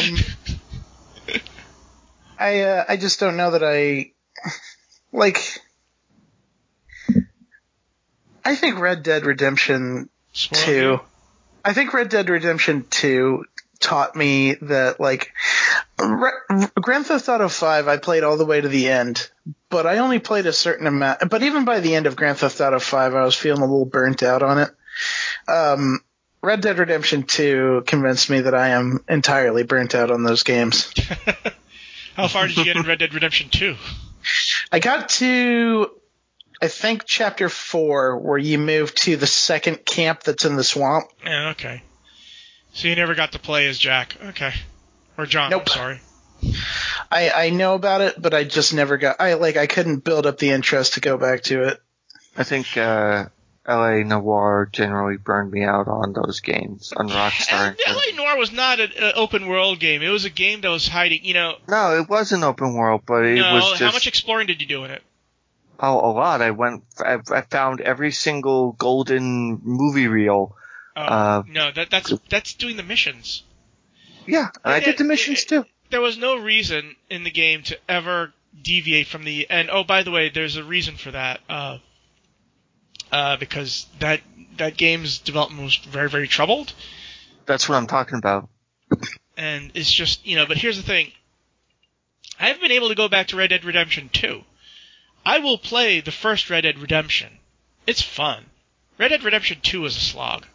I just don't know that I like. I think Red Dead Redemption 2. I think Red Dead Redemption 2 taught me that, Grand Theft Auto 5, I played all the way to the end, but I only played a certain amount. But even by the end of Grand Theft Auto 5, I was feeling a little burnt out on it. Red Dead Redemption 2 convinced me that I am entirely burnt out on those games. How far did you get in Red Dead Redemption 2? I got to, I think, Chapter 4, where you move to the second camp that's in the swamp. Yeah, okay. So you never got to play as Jack. Okay. Or John, nope. I'm sorry. I know about it, but I just never got... I couldn't build up the interest to go back to it. I think L.A. Noire generally burned me out on those games, on Rockstar. L.A. Noire was not an open world game. It was a game that was hiding, No, it was an open world, but it was just... how much exploring did you do in it? Oh, a lot. I found every single golden movie reel. No, that's doing the missions. Yeah, and I did the missions too. There was no reason in the game to ever deviate from the... And, oh, by the way, there's a reason for that. Because that game's development was very, very troubled. That's what I'm talking about. And it's just, but here's the thing. I haven't been able to go back to Red Dead Redemption 2. I will play the first Red Dead Redemption. It's fun. Red Dead Redemption 2 is a slog.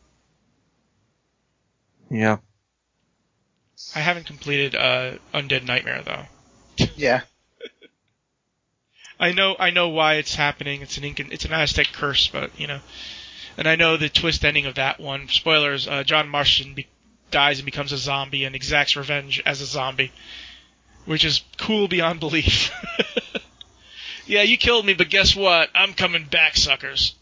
Yeah. I haven't completed Undead Nightmare, though. Yeah. I know why it's happening. It's an Aztec curse, but and I know the twist ending of that one. Spoilers: John Marston dies and becomes a zombie and exacts revenge as a zombie, which is cool beyond belief. Yeah, you killed me, but guess what? I'm coming back, suckers.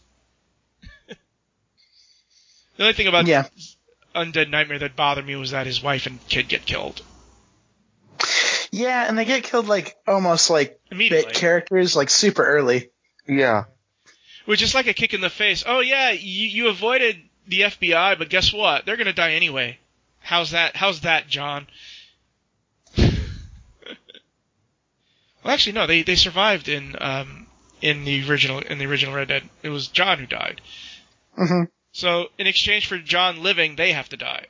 The only thing about Undead Nightmare that bothered me was that his wife and kid get killed. Yeah, and they get killed almost immediately. Bit characters, super early. Yeah. Which is like a kick in the face. Oh yeah, you avoided the FBI, but guess what? They're gonna die anyway. How's that, John? Well, actually, no. They survived in the original Red Dead. It was John who died. Mm-hmm. So in exchange for John living, they have to die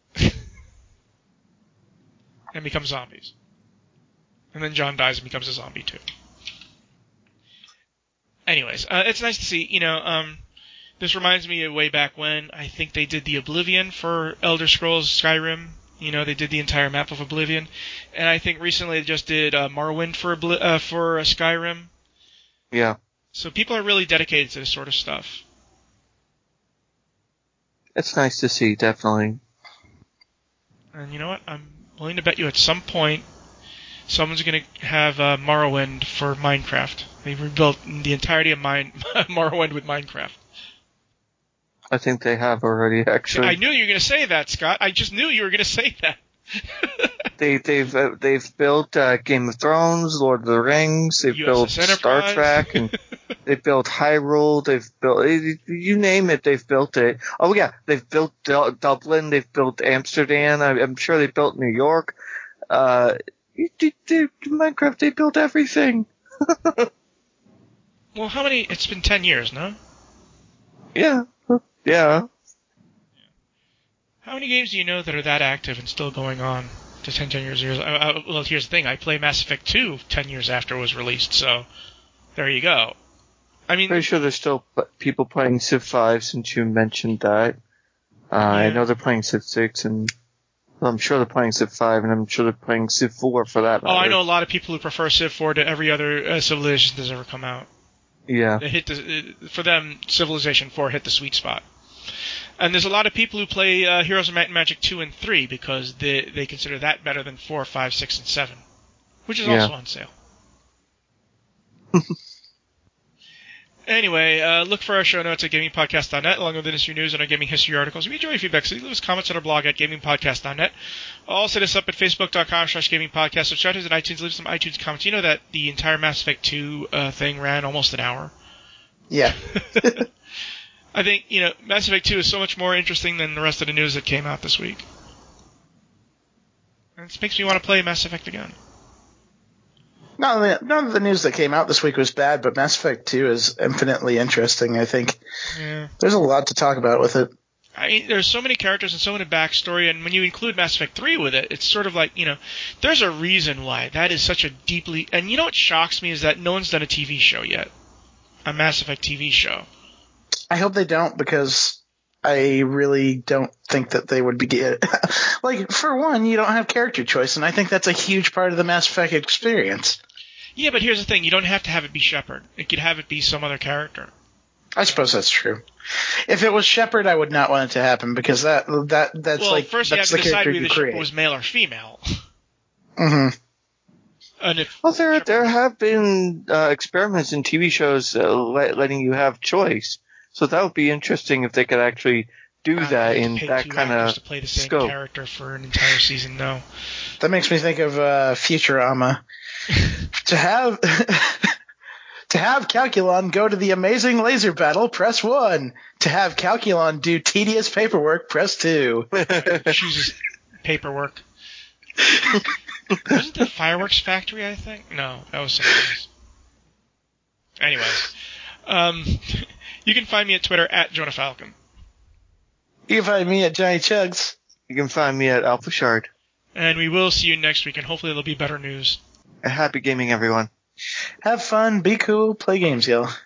and become zombies. And then John dies and becomes a zombie too. Anyways, it's nice to see. This reminds me of way back when I think they did the Oblivion for Elder Scrolls Skyrim. You know, they did the entire map of Oblivion, and I think recently they just did Morrowind for Skyrim. Yeah. So people are really dedicated to this sort of stuff. It's nice to see, definitely. And you know what? I'm willing to bet you at some point someone's going to have Morrowind for Minecraft. They rebuilt the entirety of Morrowind with Minecraft. I think they have already, actually. I knew you were going to say that, Scott. I just knew you were going to say that. They've built Game of Thrones, Lord of the Rings. They've built Star Trek, and they've built Hyrule. They've built you name it. They've built it. Oh yeah, they've built Dublin. They've built Amsterdam. I'm sure they built New York. Minecraft. They built everything. Well, how many? It's been 10 years, no? Yeah. Yeah. How many games do you know that are that active and still going on to 10 years? Well, here's the thing. I play Mass Effect 2 10 years after it was released, so there you go. I mean, pretty sure there's still people playing Civ 5 since you mentioned that. Yeah. I know they're playing Civ 6, and I'm sure they're playing Civ 5, and I'm sure they're playing Civ 4 for that matter. Oh, I know a lot of people who prefer Civ 4 to every other Civilization that's ever come out. Yeah. For them, Civilization 4 hit the sweet spot. And there's a lot of people who play Heroes of Might and Magic 2 and 3 because they consider that better than 4, 5, 6, and 7, which is also on sale. Anyway, look for our show notes at gamingpodcast.net, along with industry news and our gaming history articles. If you enjoy your feedback, so leave us comments on our blog at gamingpodcast.net. Also, hit us up at facebook.com/gamingpodcast. Subscribe to us at iTunes. Leave some iTunes comments. You know that the entire Mass Effect 2 thing ran almost an hour. Yeah. I think, Mass Effect 2 is so much more interesting than the rest of the news that came out this week. And it makes me want to play Mass Effect again. None of the news that came out this week was bad, but Mass Effect 2 is infinitely interesting, I think. Yeah. There's a lot to talk about with it. There's so many characters and so many backstory, and when you include Mass Effect 3 with it, it's sort of like, there's a reason why that is such a deeply... And you know what shocks me is that no one's done a TV show yet. A Mass Effect TV show. I hope they don't, because I really don't think that they would be good. Like, for one, you don't have character choice, and I think that's a huge part of the Mass Effect experience. Yeah, but here's the thing. You don't have to have it be Shepard. It could have it be some other character. I suppose that's true. If it was Shepard, I would not want it to happen, because that's like first that's you the have to decide character whether you the Shepard create. was male or female. Mm-hmm. And there have been experiments in TV shows letting you have choice. So that would be interesting if they could actually do that in that kind of to play the same scope. character for an entire season. No. That makes me think of Futurama. To have Calculon go to the amazing laser battle, press 1. To have Calculon do tedious paperwork, press 2. Chooses paperwork. Wasn't it Fireworks Factory, I think? No, that was something else. Anyways, you can find me at Twitter at Jonah Falcon. You can find me at Johnny Chugs. You can find me at Alpha Shard. And we will see you next week, and hopefully there'll be better news. Happy gaming, everyone. Have fun, be cool, play games, y'all.